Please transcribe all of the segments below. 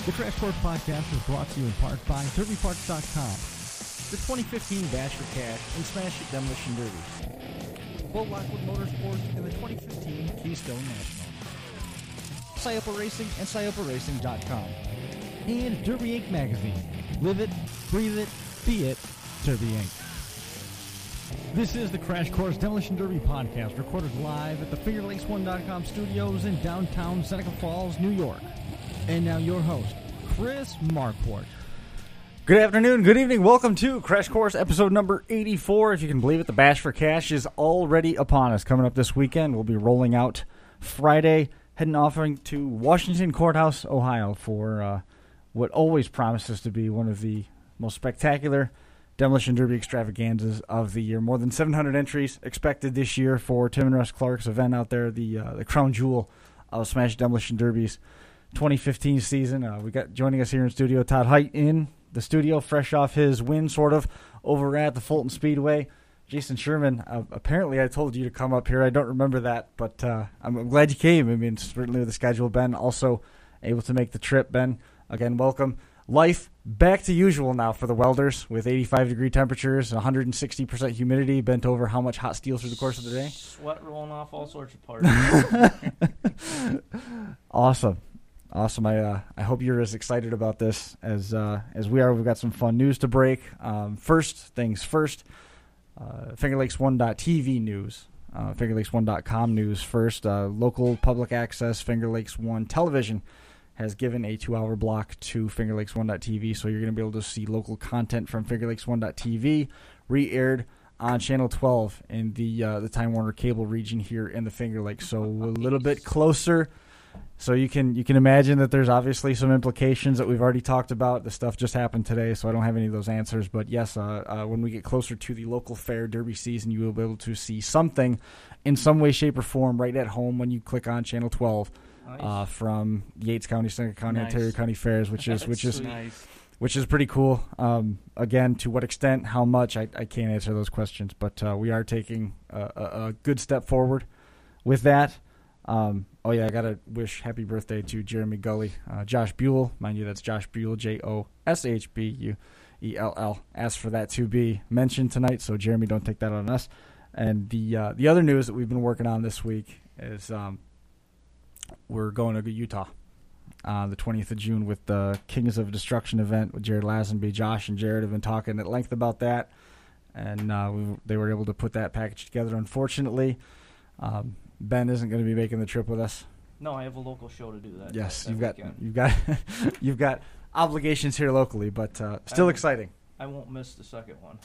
The Crash Course Podcast is brought to you in part by DerbyParts.com, the 2015 Bash for Cash and Smash It Demolition Derbies, Bo Lockwood Motorsports, and the 2015 Keystone National, Scioppa Racing and ScioppaRacing.com, and Derby Inc. Magazine. Live it, breathe it, be it, Derby Inc. This is the Crash Course Demolition Derby Podcast, recorded live at the FingerLakes1.com studios in downtown Seneca Falls, New York. And now your host, Chris Marquardt. Good afternoon, good evening, welcome to Crash Course episode number 84. If you can believe it, the Bash for Cash is already upon us. Coming up this weekend, we'll be rolling out Friday, heading off to Washington Courthouse, Ohio for what always promises to be one of the most spectacular Demolition Derby extravaganzas of the year. More than 700 entries expected this year for Tim and Russ Clark's event out there, the crown jewel of Smash Demolition Derby's 2015 season. We got joining us here in studio, Todd Height in the studio, fresh off his win, sort of, over at the Fulton Speedway. Jason Sherman, apparently I told you to come up here. I don't remember that, but I'm glad you came. I mean, certainly with the schedule. Ben also able to make the trip. Ben, again, welcome. Life back to usual now for the welders with 85-degree temperatures, 160% humidity, bent over how much hot steel through the course of the day? Sweat rolling off all sorts of parts. Awesome. I hope you're as excited about this as we are. We've got some fun news to break. First things first, FingerLakes1.tv news, FingerLakes1.com news first. Local public access Finger Lakes 1 television has given a 2-hour block to FingerLakes1.tv, so you're going to be able to see local content from FingerLakes1.tv re-aired on Channel 12 in the Time Warner cable region here in the Finger Lakes. So a little bit closer. So you can imagine that there's obviously some implications that we've already talked about. The stuff just happened today, so I don't have any of those answers. But yes, when we get closer to the local fair Derby season, you will be able to see something in some way, shape, or form right at home when you click on Channel 12 from Yates County, Seneca County, Ontario County Fairs, which is nice. Which is pretty cool. Again, to what extent, how much, I can't answer those questions, but we are taking a good step forward with that. I got to wish happy birthday to Jeremy Gully. Josh Buell, mind you, that's Josh Buell, Joshbuell, asked for that to be mentioned tonight, so Jeremy, don't take that on us. And the other news that we've been working on this week is we're going to Utah on the 20th of June with the Kings of Destruction event with Jared Lazenby. Josh and Jared have been talking at length about that, and they were able to put that package together. Unfortunately, Ben isn't going to be making the trip with us. No, I have a local show to do that. Yes, that you've got obligations here locally, but still exciting. I won't miss the second one.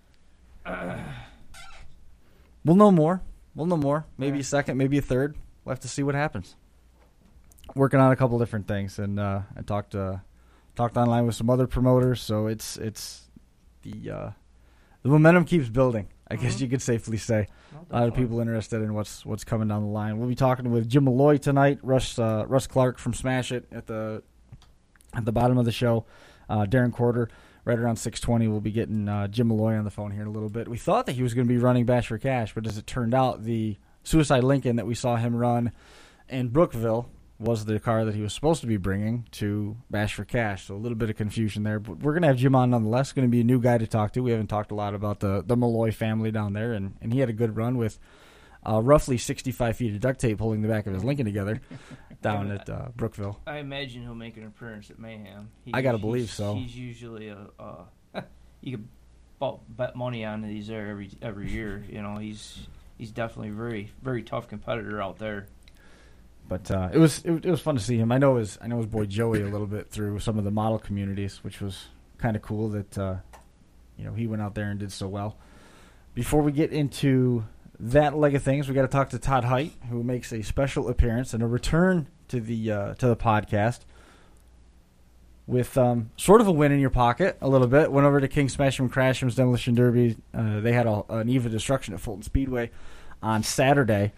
We'll know more. Maybe a second, maybe a third. We'll have to see what happens. Working on a couple different things, and I talked online with some other promoters, so it's the momentum keeps building, I guess you could safely say. A lot of people interested in what's coming down the line. We'll be talking with Jim Malloy tonight, Russ Clark from Smash It at the bottom of the show. Darren Quarter right around 6:20. We'll be getting Jim Malloy on the phone here in a little bit. We thought that he was going to be running Bash for Cash, but as it turned out, the Suicide Lincoln that we saw him run in Brookville was the car that he was supposed to be bringing to Bash for Cash. So a little bit of confusion there. But we're going to have Jim on nonetheless. Going to be a new guy to talk to. We haven't talked a lot about the Malloy family down there, and he had a good run with roughly 65 feet of duct tape holding the back of his Lincoln together down at Brookville. I imagine he'll make an appearance at Mayhem. I got to believe so. He's usually you can bet money on that he's there every year. You know, he's definitely a very, very tough competitor out there. But it was fun to see him. I know his boy Joey a little bit through some of the model communities, which was kind of cool that he went out there and did so well. Before we get into that leg of things, we got to talk to Todd Height, who makes a special appearance and a return to the podcast with sort of a win in your pocket a little bit. Went over to King Smash'em Crash'em's Demolition Derby. They had an eve of destruction at Fulton Speedway on Saturday,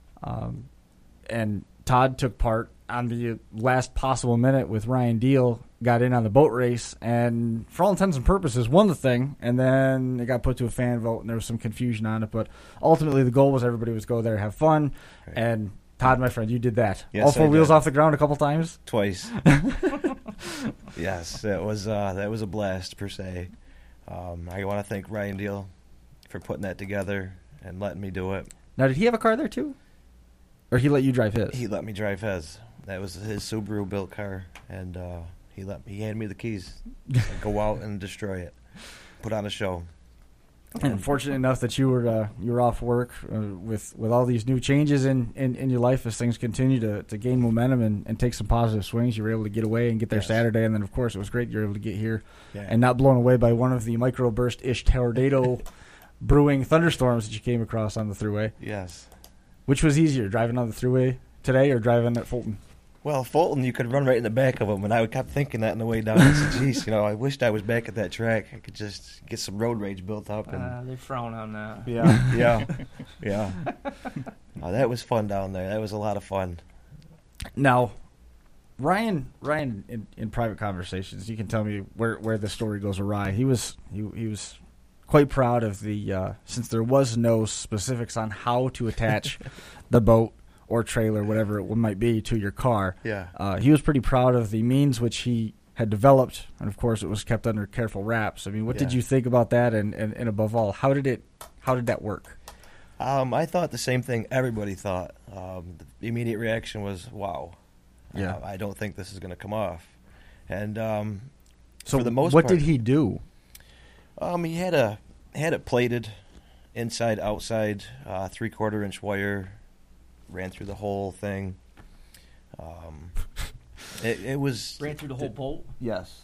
and Todd took part on the last possible minute with Ryan Deal, got in on the boat race, and for all intents and purposes won the thing, and then it got put to a fan vote, and there was some confusion on it, but ultimately the goal was everybody was go there, have fun, and Todd, my friend, you did that. Yes, all four I wheels did. off the ground a couple times? Twice. Yes, that was a blast per se. I want to thank Ryan Deal for putting that together and letting me do it. Now, did he have a car there too, or he let you drive his? He let me drive his. That was his Subaru built car, and he handed me the keys. Go out and destroy it. Put on a show. And fortunate enough that you were off work with all these new changes in your life as things continue to gain momentum and take some positive swings. You were able to get away and get there Saturday, and then of course it was great you were able to get here and not blown away by one of the microburst-ish tornado brewing thunderstorms that you came across on the thruway. Yes. Which was easier, driving on the thruway today or driving at Fulton? Well, Fulton, you could run right in the back of them, and I kept thinking that on the way down. I said, geez, I wished I was back at that track. I could just get some road rage built up. And They frown on that. Yeah. That was fun down there. That was a lot of fun. Now, Ryan, in private conversations, you can tell me where the story goes awry. He was quite proud of the since there was no specifics on how to attach the boat or trailer, whatever it might be, to your car. Yeah. He was pretty proud of the means which he had developed, and of course it was kept under careful wraps. I mean, what did you think about that, and above all, how did that work? I thought the same thing everybody thought. The immediate reaction was, wow. Yeah. I don't think this is going to come off. And so for the most what part, did he do? He had it plated inside, outside, 3/4 inch wire. Ran through the whole thing. It was... Ran through the whole boat? Yes.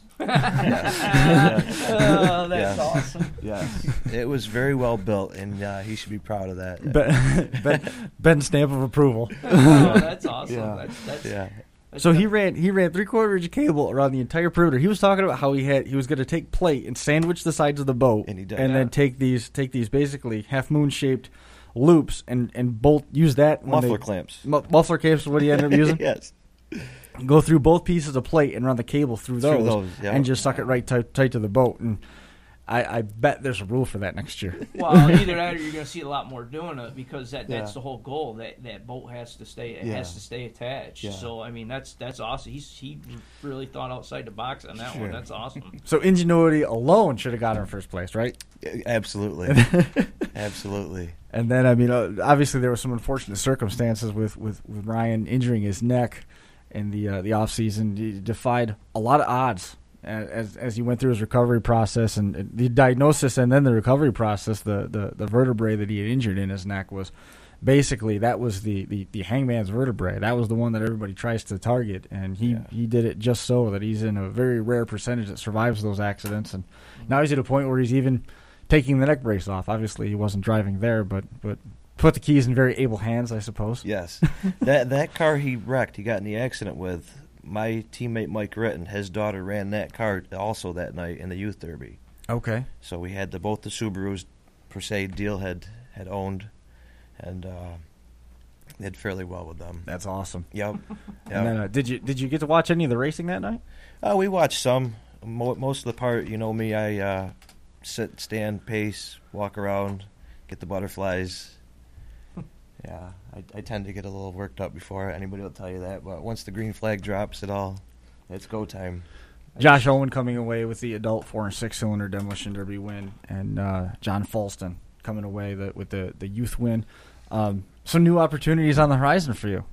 Yes. Oh, that's awesome. Yes. It was very well built, and he should be proud of that. Ben's stamp of approval. Oh, that's awesome. Yeah. That's So he ran 3/4 inch cable around the entire perimeter. He was talking about how he was going to take plate and sandwich the sides of the boat, and he did. And then take these basically half moon shaped loops and use that muffler clamps. Muffler clamps is what he ended up using. Yes. Go through both pieces of plate and run the cable through those yeah. and just suck it right tight to the boat. And I bet there's a rule for that next year. Well, either that or you're going to see a lot more doing it because that's the whole goal. That boat has to stay has to stay attached. Yeah. So I mean that's awesome. He really thought outside the box on that one. That's awesome. So ingenuity alone should have got him in first place, right? Absolutely. Absolutely. And then, I mean, obviously there were some unfortunate circumstances with Ryan injuring his neck in the off season. He defied a lot of odds as he went through his recovery process and the diagnosis and then the recovery process. The vertebrae that he had injured in his neck was basically that was the hangman's vertebrae. That was the one that everybody tries to target, and he did it just so that he's in a very rare percentage that survives those accidents. And now he's at a point where he's even taking the neck brace off. Obviously, he wasn't driving there, but put the keys in very able hands, I suppose. Yes. that car he wrecked, he got in the accident with, my teammate Mike Ritten, his daughter ran that car also that night in the youth derby. Okay. So we had both the Subarus, per se, Deal had owned, and did fairly well with them. That's awesome. Yep. And then, did you get to watch any of the racing that night? We watched some. Most of the part, you know me, I sit, stand, pace, walk around, get the butterflies. Yeah, I tend to get a little worked up before anybody will tell you that. But once the green flag drops, it's go time. Josh Owen coming away with the adult 4 and 6 cylinder demolition derby win, and John Falston coming away with the youth win. Some new opportunities on the horizon for you.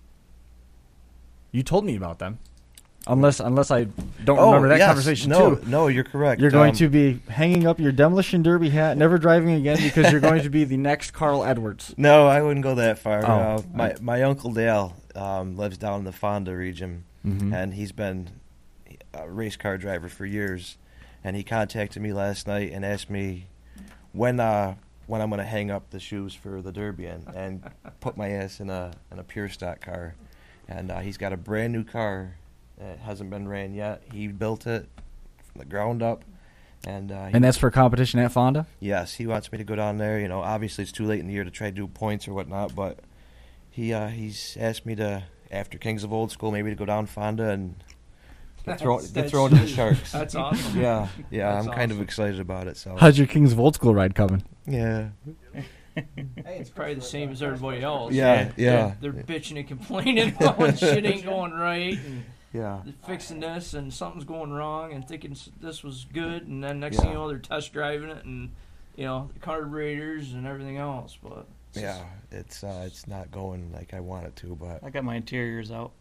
You told me about them. Unless I don't remember that conversation too. No, you're correct. You're going to be hanging up your demolition derby hat, never driving again, because you're going to be the next Carl Edwards. No, I wouldn't go that far. Oh. My Uncle Dale lives down in the Fonda region, and he's been a race car driver for years. And he contacted me last night and asked me when I'm going to hang up the shoes for the Derby and put my ass in a pure stock car. And he's got a brand new car. It hasn't been ran yet. He built it from the ground up. And that's for competition at Fonda? Yes, he wants me to go down there. You know, obviously it's too late in the year to try to do points or whatnot, but he's asked me to, after Kings of Old School, maybe to go down Fonda and get thrown to the Sharks. That's awesome. Yeah, That's I'm kind of awesome. excited about it. So How's your Kings of Old School ride coming? yeah. Hey, it's probably the same as everybody else. Yeah. They're bitching and complaining about when shit ain't going right. And Yeah. fixing this and something's going wrong and thinking this was good, and then next thing you know they're test driving it and the carburetors and everything else. But it's not going like I want it to. But I got my interiors out.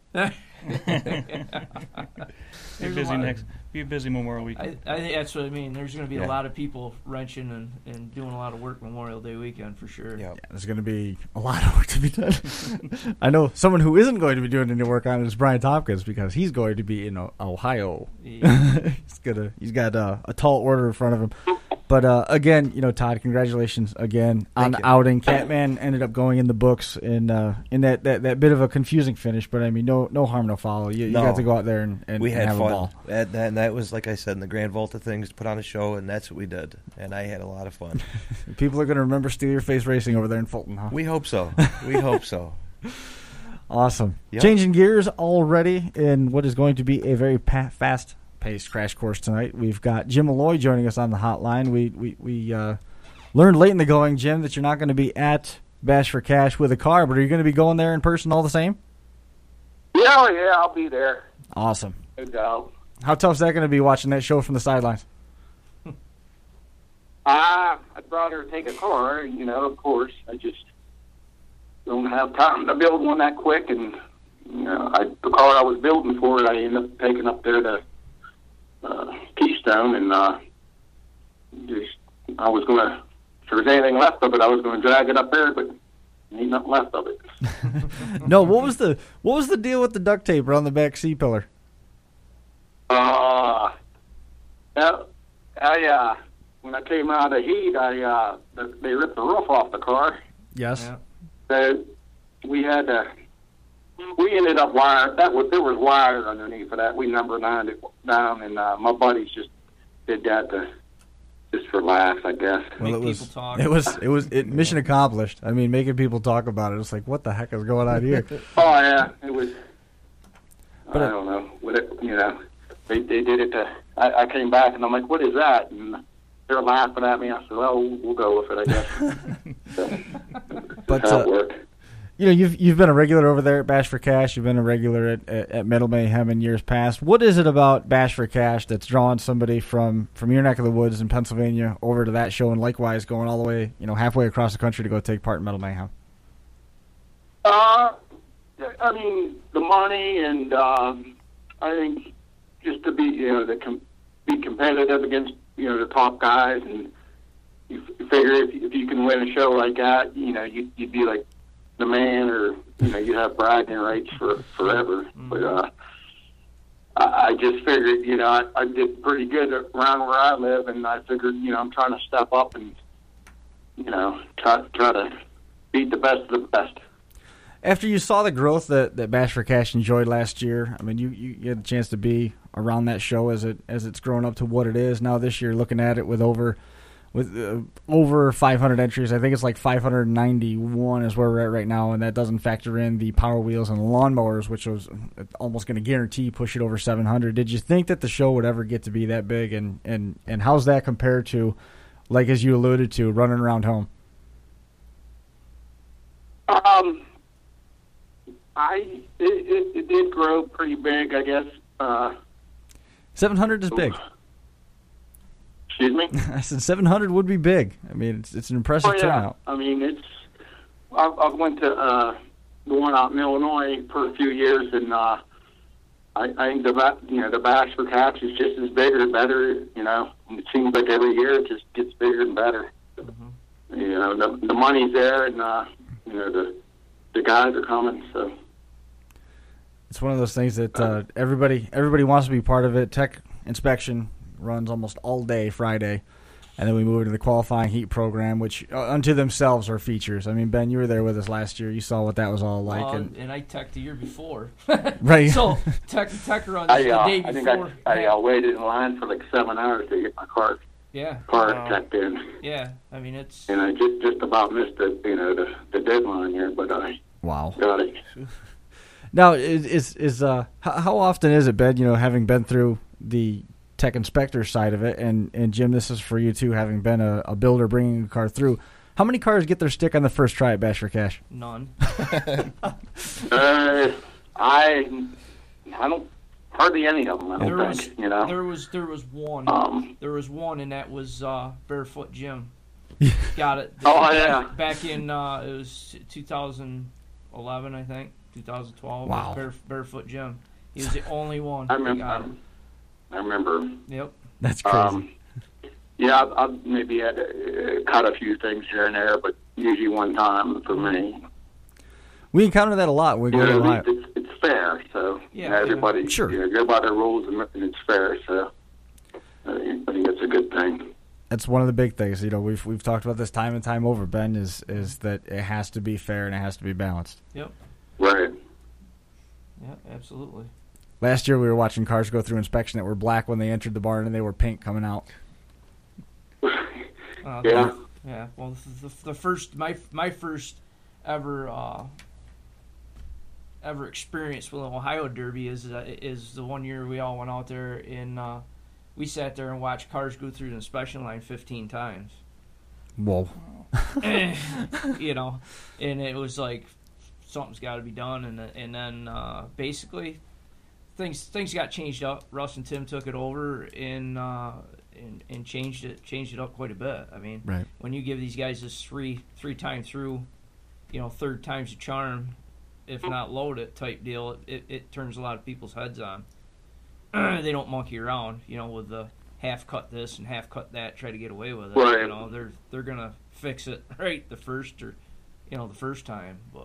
Be busy Memorial Weekend. I think that's what I mean. There's going to be a lot of people wrenching and doing a lot of work Memorial Day weekend for sure. yeah, there's going to be a lot of work to be done. I know someone who isn't going to be doing any work on it is Brian Tompkins, because he's going to be in Ohio. Yeah. He's got a tall order in front of him. But again, Todd, congratulations again on the outing. Catman ended up going in the books in that bit of a confusing finish, but I mean, no harm, no foul. You got to go out there and we had have fun. a ball. That was, like I said, in the Grand Volta things, to put on a show, and that's what we did. And I had a lot of fun. People are going to remember Steal Your Face Racing over there in Fulton, huh? We hope so. We hope so. Awesome. Yep. Changing gears already in what is going to be a very fast-paced crash course tonight. We've got Jim Malloy joining us on the hotline. We learned late in the going, Jim, that you're not going to be at Bash for Cash with a car, but are you going to be going there in person all the same? Yeah, I'll be there. Awesome. No doubt. How tough is that going to be watching that show from the sidelines? I'd rather take a car, of course. I just don't have time to build one that quick, and the car I was building for it, I ended up taking up there to Keystone, and I was going to, if there was anything left of it, I was going to drag it up there, but ain't nothing left of it. No, what was the deal with the duct tape around the back C-pillar? When I came out of heat, they ripped the roof off the car. Yes. Yeah. So we ended up wiring. There was wires underneath for that. We number 9 it down, and my buddies just did that just for laughs, I guess. Well, Make people talk. It was mission accomplished. I mean, making people talk about it. It's like, what the heck is going on here? Oh yeah, it was. But I don't know. They did it. I came back and I'm like, what is that? And they're laughing at me. I said, well, we'll go with it, I guess. But how it worked. you've been a regular over there at Bash for Cash. You've been a regular at Metal Mayhem in years past. What is it about Bash for Cash that's drawing somebody from your neck of the woods in Pennsylvania over to that show, and likewise going all the way, halfway across the country to go take part in Metal Mayhem? I mean, the money, and I think just to be, be competitive against, the top guys, and you figure if you can win a show like that, you'd be like the man, or you have bragging rights for forever. Mm-hmm. But I just figured, I did pretty good around where I live, and I figured, I'm trying to step up and, try to beat the best of the best. After you saw the growth that Bash for Cash enjoyed last year, I mean, you had the chance to be around that show as it's grown up to what it is now. This year, looking at it with over 500 entries, I think it's like 591 is where we're at right now, and that doesn't factor in the Power Wheels and lawnmowers, which was almost going to guarantee push it over 700. Did you think that the show would ever get to be that big, and how's that compared to, like as you alluded to, running around home? It did grow pretty big, I guess. 700 is big. Excuse me? I said 700 would be big. I mean, it's an impressive turnout. I mean, I went to the one out in Illinois for a few years, and I think the Bash for Cash is just as big or better. It seems like every year it just gets bigger and better. Mm-hmm. The money's there, and the guys are coming. So it's one of those things that everybody wants to be part of it. Tech Inspection runs almost all day Friday, and then we move into the qualifying heat program, which unto themselves are features. I mean, Ben, you were there with us last year. You saw what that was all like. And I teched the year before. Right. So tech runs the day before. I think I waited in line for like 7 hours to get my car checked in. Yeah, I mean it's. And I just about missed the deadline here, but I got it. Now, how often is it, Ben? Having been through the tech inspector side of it, and Jim, this is for you too, having been a builder bringing a car through. How many cars get their stick on the first try at Bash for Cash? None. I don't hardly any of them. I don't think. There was one. There was one, and that was Barefoot Jim. Got it. Back in it was 2011, I think, 2012. Wow. Barefoot Jim. He was the only one. I remember. Yep. That's crazy. I've maybe had to cut a few things here and there, but usually one time for me. We encounter that a lot. We go to Ohio. It's fair, so everybody go by the rules and it's fair. So I think it's a good thing. That's one of the big things. We've talked about this time and time over, Ben. Is that it has to be fair and it has to be balanced. Yep. Right. Yeah, absolutely. Last year we were watching cars go through inspection that were black when they entered the barn and they were pink coming out. Yeah. Yeah. Well, the first my first ever experience with an Ohio Derby is the one year we all went out there and we sat there and watched cars go through the inspection line 15 times. Whoa. And it was like something's got to be done, and then basically things got changed up. Russ and Tim took it over and changed it up quite a bit. I mean, right. When you give these guys this three time through, third time's a charm, if not load it type deal, it turns a lot of people's heads on. They don't monkey around, with the half cut this and half cut that, try to get away with it. Right. They're gonna fix it right the first time, but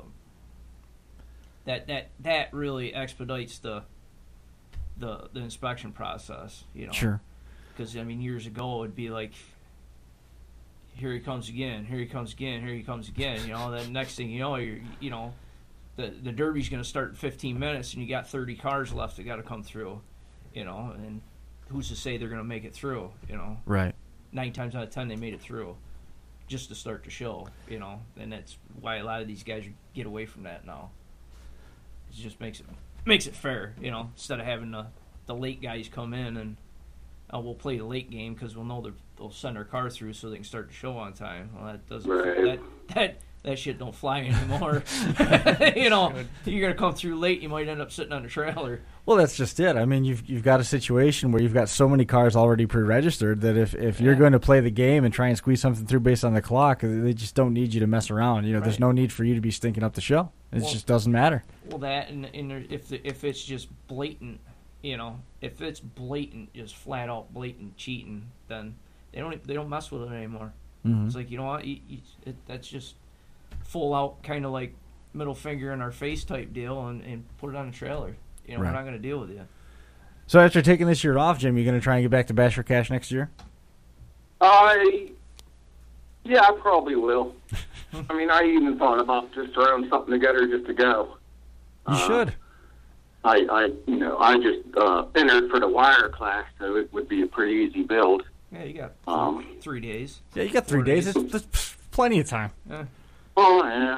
that really expedites the inspection process, Sure. Because years ago it'd be like, here he comes again, here he comes again, here he comes again. Then next thing you know, the Derby's going to start in 15 minutes, and you got 30 cars left that got to come through, and who's to say they're going to make it through, Right. 9 times out of 10 they made it through, just to start the show, and that's why a lot of these guys get away from that now. It just makes it fair, instead of having the late guys come in and we'll play the late game because we'll know they'll send their car through so they can start the show on time. Well, that doesn't that shit don't fly anymore. You're gonna come through late, you might end up sitting on the trailer. Well, that's just it. I mean, you've got a situation where you've got so many cars already pre-registered that if you're going to play the game and try and squeeze something through based on the clock, they just don't need you to mess around. Right. There's no need for you to be stinking up the show. It just doesn't matter. Well, that and if it's just blatant, if it's blatant, just flat out blatant cheating, then they don't mess with it anymore. Mm-hmm. It's like, what, that's just full out kind of like middle finger in our face type deal and put it on a trailer. We're not going to deal with you. So after taking this year off, Jim, you going to try and get back to Bash for Cash next year? I probably will. I even thought about just throwing something together just to go. You should. I just entered for the wire class, so it would be a pretty easy build. Yeah, you got 3 days. Yeah, you got 3 days. That's plenty of time. Yeah. Oh, yeah.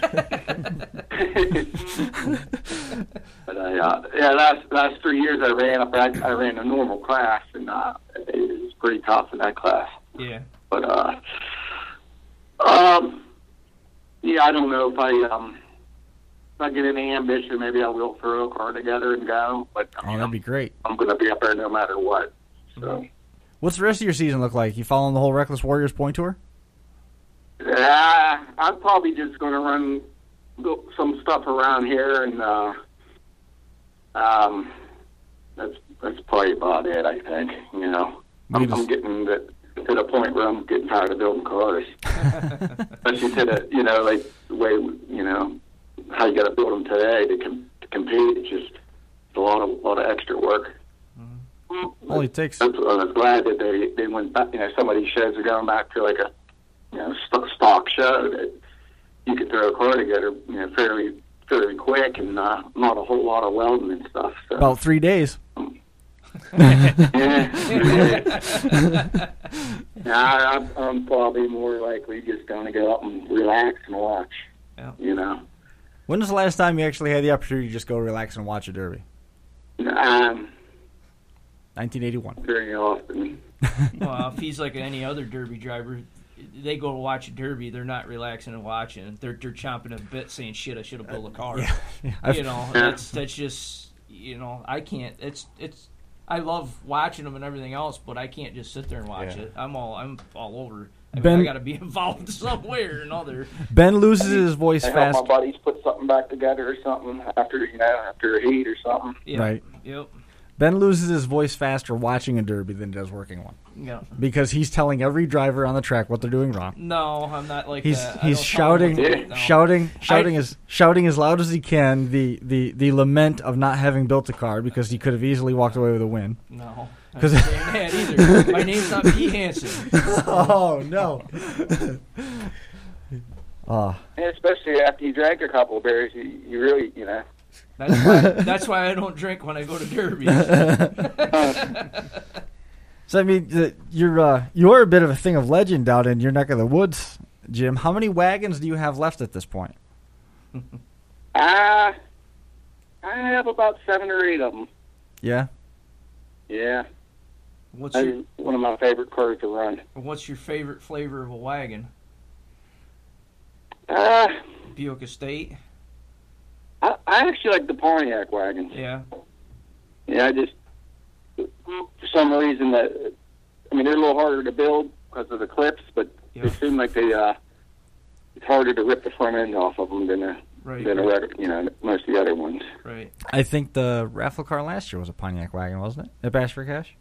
But last 3 years I ran a normal class, and it was pretty tough in that class. Yeah. But I don't know if I get any ambition, maybe I will throw a car together and go. But that'd be great. I'm going to be up there no matter what. So. What's the rest of your season look like? You following the whole Reckless Warriors point tour? I'm probably just going to run some stuff around here, and that's probably about it. I think I'm getting to the point where I'm getting tired of building cars, especially to the the way how you got to build them today to compete. It's just a lot of extra work. All it takes. I was glad that they went back. Some of these sheds are going back to like a stock show that you could throw a car together fairly quick and not a whole lot of welding and stuff. So. About 3 days. I'm probably more likely just going to go up and relax and watch. Yeah. When was the last time you actually had the opportunity to just go relax and watch a Derby? 1981. Very often. Well, if he's like any other Derby driver, they go to watch a Derby, they're not relaxing and watching. They're chomping a bit saying, shit, I should have built a car. Yeah. That's just, I can't. I love watching them and everything else, but I can't just sit there and watch it. I'm all over. I got to be involved some way or another. Ben loses his voice I fast. help my buddies put something back together or something after a heat or something. Yeah. Right. Yep. Ben loses his voice faster watching a derby than he does working one. Yeah. Because he's telling every driver on the track what they're doing wrong. No, I'm not like He's that. he's shouting, shouting as loud as he can the lament of not having built a car because he could have easily walked away with a win. No, I'm not saying that either. My name's not Pete Hansen. Oh no. And especially after you drank a couple of beers, you really, That's why I don't drink when I go to derbies. So I mean, you're a bit of a thing of legend out in your neck of the woods, Jim. How many wagons do you have left at this point? I have about 7 or 8 of them. Yeah. Yeah. What's That's one of my favorite cars to run. What's your favorite flavor of a wagon? Buick Estate. I actually like the Pontiac wagons. Yeah. Yeah, I just, for some reason, they're a little harder to build because of the clips, but they seem like it's harder to rip the front end off of them than most of the other ones. Right. I think the raffle car last year was a Pontiac wagon, wasn't it? At Bash for Cash?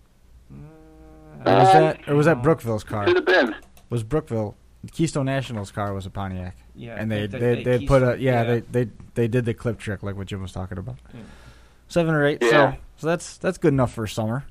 Or was that Brookville's car? Could have been. Was Brookville? Keystone National's car was a Pontiac. Yeah. And they put they did the clip trick like what Jim was talking about. Yeah. 7 or 8. Yeah. So that's good enough for summer.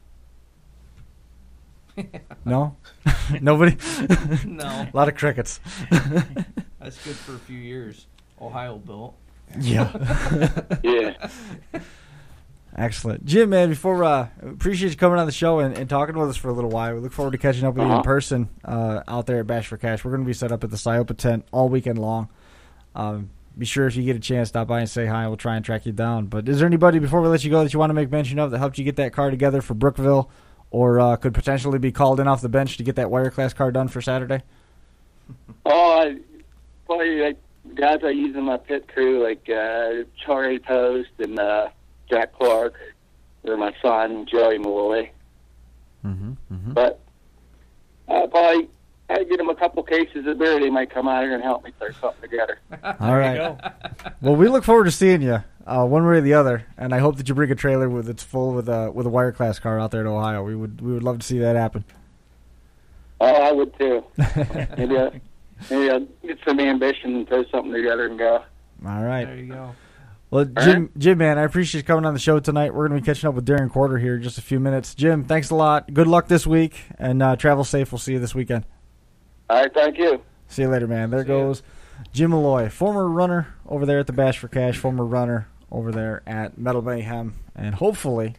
No? Nobody? No. A lot of crickets. That's good for a few years. Ohio built. Yeah. Yeah. Excellent. Jim, man, appreciate you coming on the show and talking with us for a little while. We look forward to catching up with you in person out there at Bash for Cash. We're going to be set up at the Sciopa tent all weekend long. Be sure if you get a chance, stop by and say hi. We'll try and track you down. But is there anybody, before we let you go, that you want to make mention of that helped you get that car together for Brookville or could potentially be called in off the bench to get that wire class car done for Saturday? Oh, probably like guys I use in my pit crew, like Charlie Post and Jack Clark, or my son, Joey Malloy. But probably I'd get them a couple cases of beer. They might come out here and help me put something together. All right. Well, we look forward to seeing you one way or the other, and I hope that you bring a trailer that's full with a wire class car out there in Ohio. We would love to see that happen. Oh, I would too. Maybe I'll get some ambition and throw something together and go. All right. There you go. Well, Jim, man, I appreciate you coming on the show tonight. We're going to be catching up with Darren Quarter here in just a few minutes. Jim, thanks a lot. Good luck this week, and travel safe. We'll see you this weekend. All right, thank you. See you later, man. There goes Jim Malloy, former runner over there at the Bash for Cash, former runner over there at Metal Mayhem, and hopefully,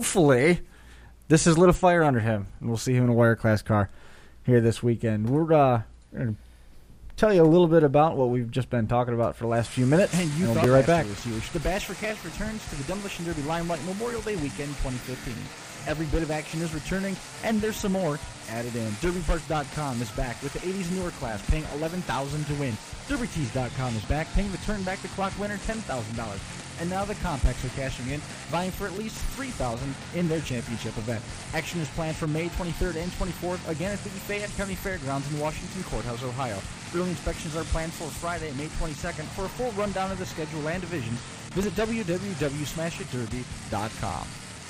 this has lit a fire under him, and we'll see him in a wire class car here this weekend. We're going to tell you a little bit about what we've just been talking about for the last few minutes, and we'll be right back. The Bash for Cash returns to the Demolition Derby Limelight Memorial Day Weekend 2015. Every bit of action is returning, and there's some more added in. DerbyParts.com is back with the 80s newer class, paying $11,000 to win. DerbyTees.com is back, paying the turn-back-the-clock winner $10,000. And now the Compacts are cashing in, vying for at least $3,000 in their championship event. Action is planned for May 23rd and 24th, again at the Fayette County Fairgrounds in Washington Courthouse, Ohio. Early inspections are planned for Friday, May 22nd. For a full rundown of the schedule and divisions, visit www.smashitderby.com.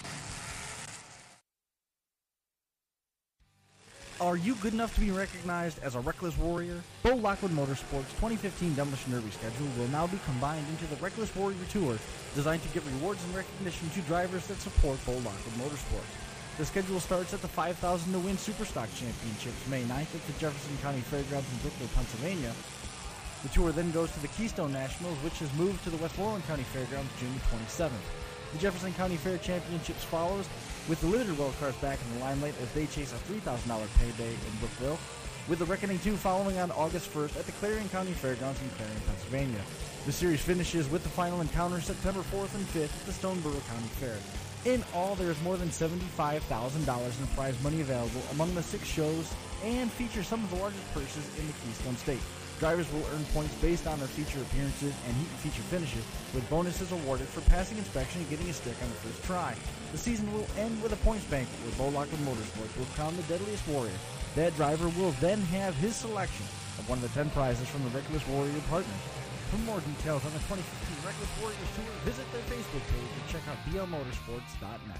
Are you good enough to be recognized as a reckless warrior? Bo Lockwood Motorsports' 2015 Demolition Derby schedule will now be combined into the Reckless Warrior Tour, designed to give rewards and recognition to drivers that support Bo Lockwood Motorsports. The schedule starts at the $5,000 to win Superstock Championships May 9th at the Jefferson County Fairgrounds in Brookville, Pennsylvania. The tour then goes to the Keystone Nationals, which has moved to the Westmoreland County Fairgrounds June 27th. The Jefferson County Fair Championships follows, with the limited world cars back in the limelight as they chase a $3,000 payday in Brookville, with the Reckoning 2 following on August 1st at the Clarion County Fairgrounds in Clarion, Pennsylvania. The series finishes with the final encounter September 4th and 5th at the Stoneboro County Fair. In all, there is more than $75,000 in prize money available among the 6 shows and features some of the largest purses in the Keystone State. Drivers will earn points based on their feature appearances and heat and feature finishes, with bonuses awarded for passing inspection and getting a stick on the first try. The season will end with a points banquet where Bo Lockwood Motorsports will crown the deadliest warrior. That driver will then have his selection of one of the 10 prizes from the Reckless Warrior partners. For more details on the 2015 Reckless Warriors Tour, visit their Facebook page and check out blmotorsports.net.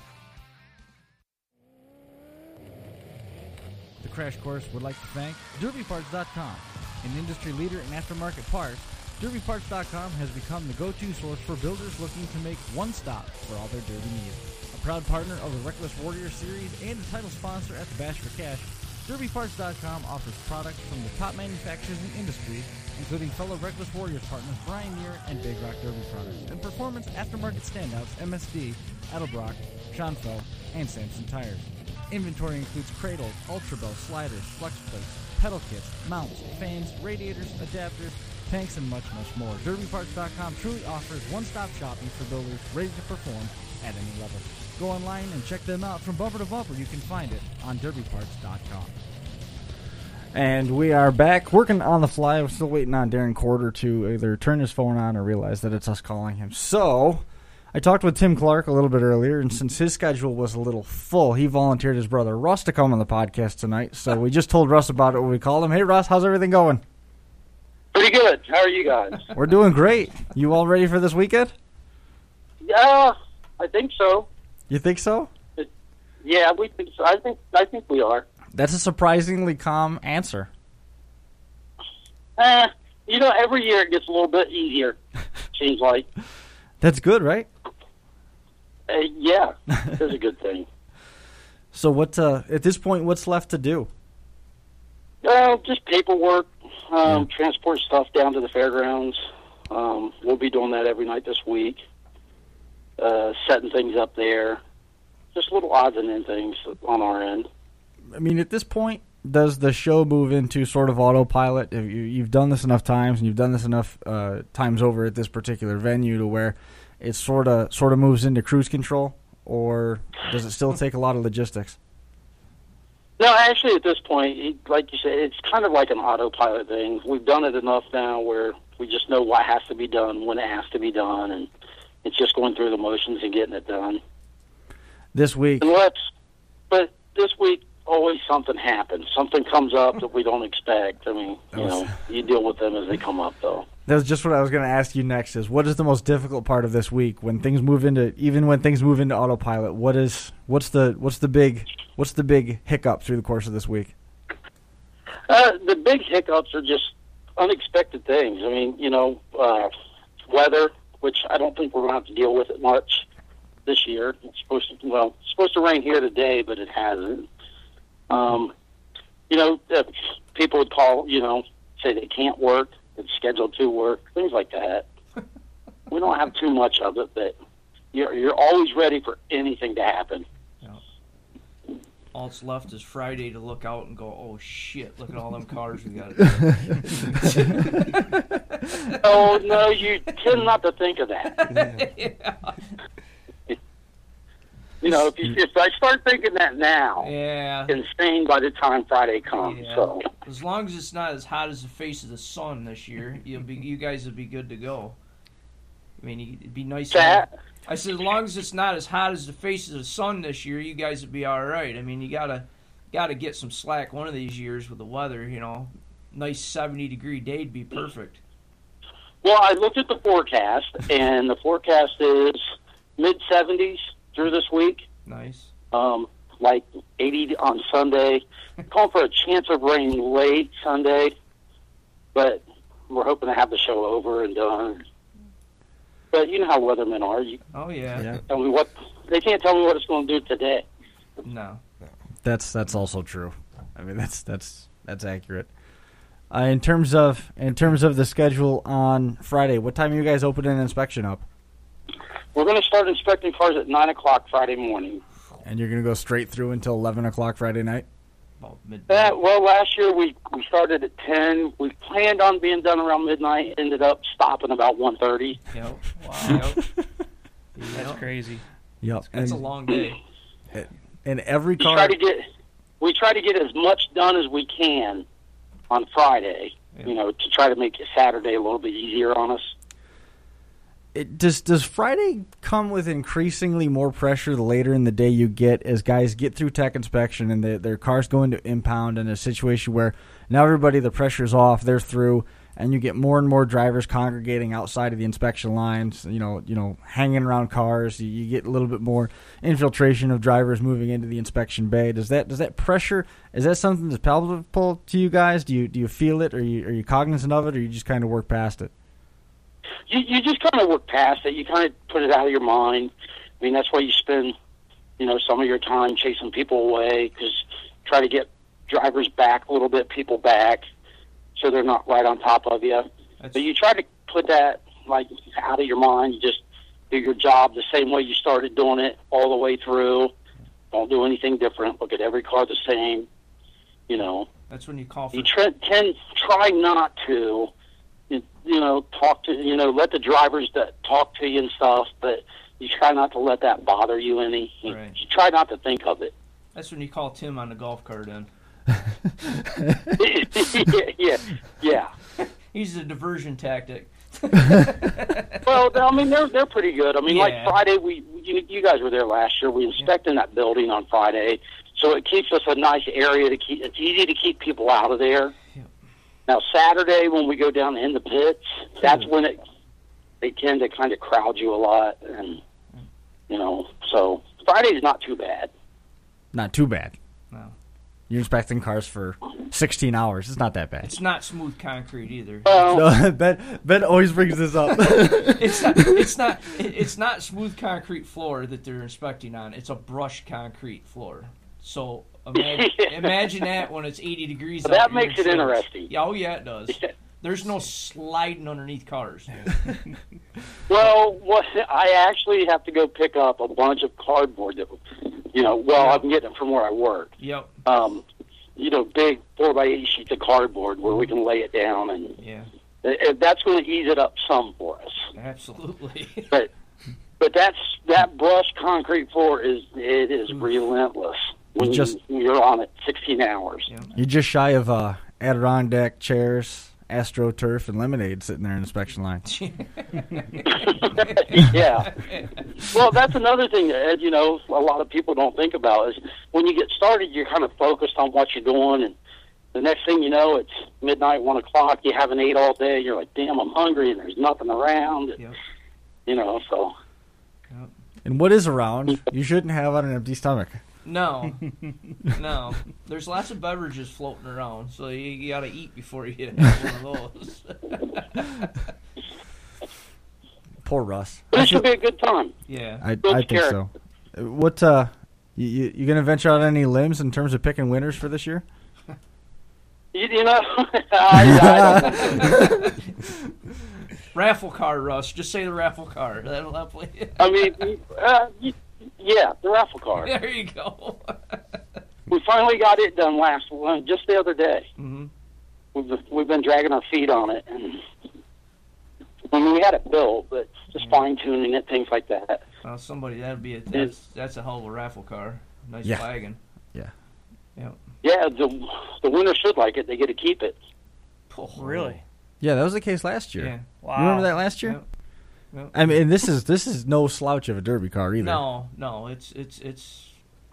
The Crash Course would like to thank DerbyParts.com, an industry leader in aftermarket parts. DerbyParts.com has become the go-to source for builders looking to make one stop for all their derby needs. A proud partner of the Reckless Warrior Series and a title sponsor at the Bash for Cash, DerbyParts.com offers products from the top manufacturers in the industry, including fellow Reckless Warriors partners Brian Muir and Big Rock Derby products, and performance aftermarket standouts MSD, Edelbrock, Schonfeld, and Samson Tires. Inventory includes cradles, ultra belts, sliders, flex plates, pedal kits, mounts, fans, radiators, adapters, tanks, and much, much more. DerbyParts.com truly offers one-stop shopping for builders ready to perform at any level. Go online and check them out from bumper to bumper. You can find it on DerbyParts.com. And we are back working on the fly. We're still waiting on Darren Corder to either turn his phone on or realize that it's us calling him. So I talked with Tim Clark a little bit earlier, and since his schedule was a little full, he volunteered his brother Russ to come on the podcast tonight. So we just told Russ about it when we called him. Hey, Russ, how's everything going? Pretty good. How are you guys? We're doing great. You all ready for this weekend? Yeah, I think so. You think so? Yeah, we think so. I think we are. That's a surprisingly calm answer. Every year it gets a little bit easier, seems like. That's good, right? Yeah, it's a good thing. So what? At this point, what's left to do? Just paperwork, transport stuff down to the fairgrounds. We'll be doing that every night this week. Setting things up there. Just little odds and ends things on our end. I mean, at this point, does the show move into sort of autopilot? You've done this enough times, and you've done this enough times over at this particular venue to where it sort of moves into cruise control, or does it still take a lot of logistics? No, actually, at this point, like you said, it's kind of like an autopilot thing. We've done it enough now where we just know what has to be done, when it has to be done, and it's just going through the motions and getting it done. This week. But this week, always something happens. Something comes up that we don't expect. I mean, you deal with them as they come up, though. That's just what I was going to ask you next. Is what is the most difficult part of this week when things move into autopilot? What's the big hiccup through the course of this week? The big hiccups are just unexpected things. I mean, weather, which I don't think we're going to have to deal with it much this year. It's supposed to rain here today, but it hasn't. People would call, say they can't work, it's scheduled to work, things like that. We don't have too much of it, but you're always ready for anything to happen. Yeah. All that's left is Friday to look out and go, oh shit, look at all them cars we got to do. Oh, no, you tend not to think of that. Yeah. If I start thinking that now, yeah, it's insane by the time Friday comes. Yeah. So as long as it's not as hot as the face of the sun this year, you guys will be good to go. I mean, it'd be nice. I said, as long as it's not as hot as the face of the sun this year, you guys would be all right. I mean, you gotta get some slack one of these years with the weather. Nice 70-degree day would be perfect. Well, I looked at the forecast, and the forecast is mid-70s through this week. Nice. Like 80 on Sunday. Calling for a chance of rain late Sunday, but we're hoping to have the show over and done. But you know how weathermen are. Oh yeah. Tell me they can't tell me what it's going to do today. No. That's also true. I mean, that's accurate. In terms of the schedule on Friday, what time are you guys opening inspection up? We're going to start inspecting cars at 9 o'clock Friday morning. And you're going to go straight through until 11 o'clock Friday night? About midnight. Last year we started at 10. We planned on being done around midnight. Ended up stopping about 1:30. Yep. Wow. Yep. That's crazy. Yep. That's a long day. And every car... We try to get as much done as we can on Friday. to try to make Saturday a little bit easier on us. Does Friday come with increasingly more pressure the later in the day you get as guys get through tech inspection and their cars go into impound in a situation where now everybody, the pressure's off, they're through, and you get more and more drivers congregating outside of the inspection lines, hanging around cars. You get a little bit more infiltration of drivers moving into the inspection bay. Does that pressure, is that something that's palpable to you guys? Do you feel it? Are you cognizant of it, or you just kind of work past it? You just kind of work past it. You kind of put it out of your mind. I mean, that's why you spend, some of your time chasing people away, because try to get drivers back a little bit, people back, so they're not right on top of you. But you try to put that out of your mind. You just do your job the same way you started doing it all the way through. Don't do anything different. Look at every car the same. That's when you call for. You try not to, talk to, let the drivers that talk to you and stuff, but you try not to let that bother you any. Right. You try not to think of it. That's when you call Tim on the golf cart in. yeah. He's a diversion tactic. Well, I mean, they're pretty good. I mean, like Friday, you guys were there last year. We inspected that building on Friday, so it keeps us a nice area to keep. It's easy to keep people out of there. Yep. Now Saturday, when we go down in the pits, that's when they tend to kind of crowd you a lot, and so Friday's not too bad. Not too bad. No. You're inspecting cars for 16 hours. It's not that bad. It's not smooth concrete either. No, Ben always brings this up. It's not smooth concrete floor that they're inspecting on. It's a brushed concrete floor. So imagine that when it's 80 degrees. That makes it interesting. Oh yeah, it does. There's no sliding underneath cars. Well, I actually have to go pick up a bunch of cardboard that, I'm getting it from where I work. Yep. Big 4x8 sheets of cardboard where we can lay it down, and that's going to ease it up some for us. Absolutely. But that brushed concrete floor is relentless when you're on it 16 hours. Yeah. You're just shy of Adirondack chairs, AstroTurf, and Lemonade sitting there in the inspection line. Yeah. Well, that's another thing that, a lot of people don't think about is when you get started, you're kind of focused on what you're doing, and the next thing you know, it's midnight, 1 o'clock, you haven't ate all day, you're like, damn, I'm hungry, and there's nothing around. Yep. So. Yep. And what is around, you shouldn't have on an empty stomach. No. There's lots of beverages floating around, so you got to eat before you have one of those. Poor Russ. This should be a good time. Yeah. I think so. What, you going to venture out on any limbs in terms of picking winners for this year? I don't know. Raffle car, Russ. Just say the raffle car. That'll help you. I mean, the raffle car. There you go. We finally got it done just the other day. Mm-hmm. We've been dragging our feet on it, and we had it built, but just fine tuning it, things like that. Well, that's a hell of a raffle car. Nice wagon. Yeah. Yep. Yeah, the winner should like it. They get to keep it. Oh, really? Yeah, that was the case last year. Yeah. Wow. You remember that last year? Yep. I mean, this is no slouch of a derby car either. No, it's.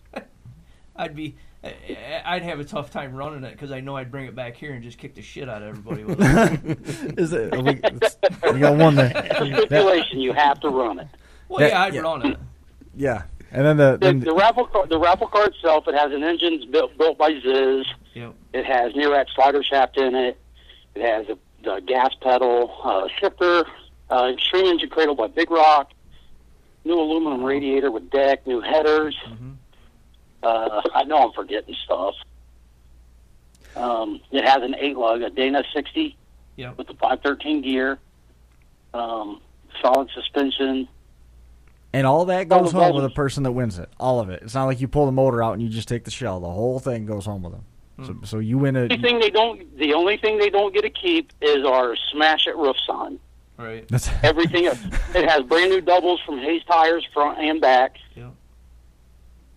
I'd have a tough time running it because I know I'd bring it back here and just kick the shit out of everybody with it. We got one there. Stipulation: you have to run it. Well, I'd run it. Yeah, and then the raffle car itself, it has an engine built by Ziz. Yep. It has Nearac slider shaft in it. It has a gas pedal, shifter, extreme engine cradle by Big Rock, new aluminum radiator with deck, new headers. Mm-hmm. I know I'm forgetting stuff. It has an 8-lug, a Dana 60 with the 513 gear, solid suspension. And all that goes home with the person that wins it. All of it. It's not like you pull the motor out and you just take the shell. The whole thing goes home with them. So you win it. The only thing they don't get to keep is our Smash It roof sign. Right. Everything else. It has brand new doubles from Hayes Tires, front and back. Yep.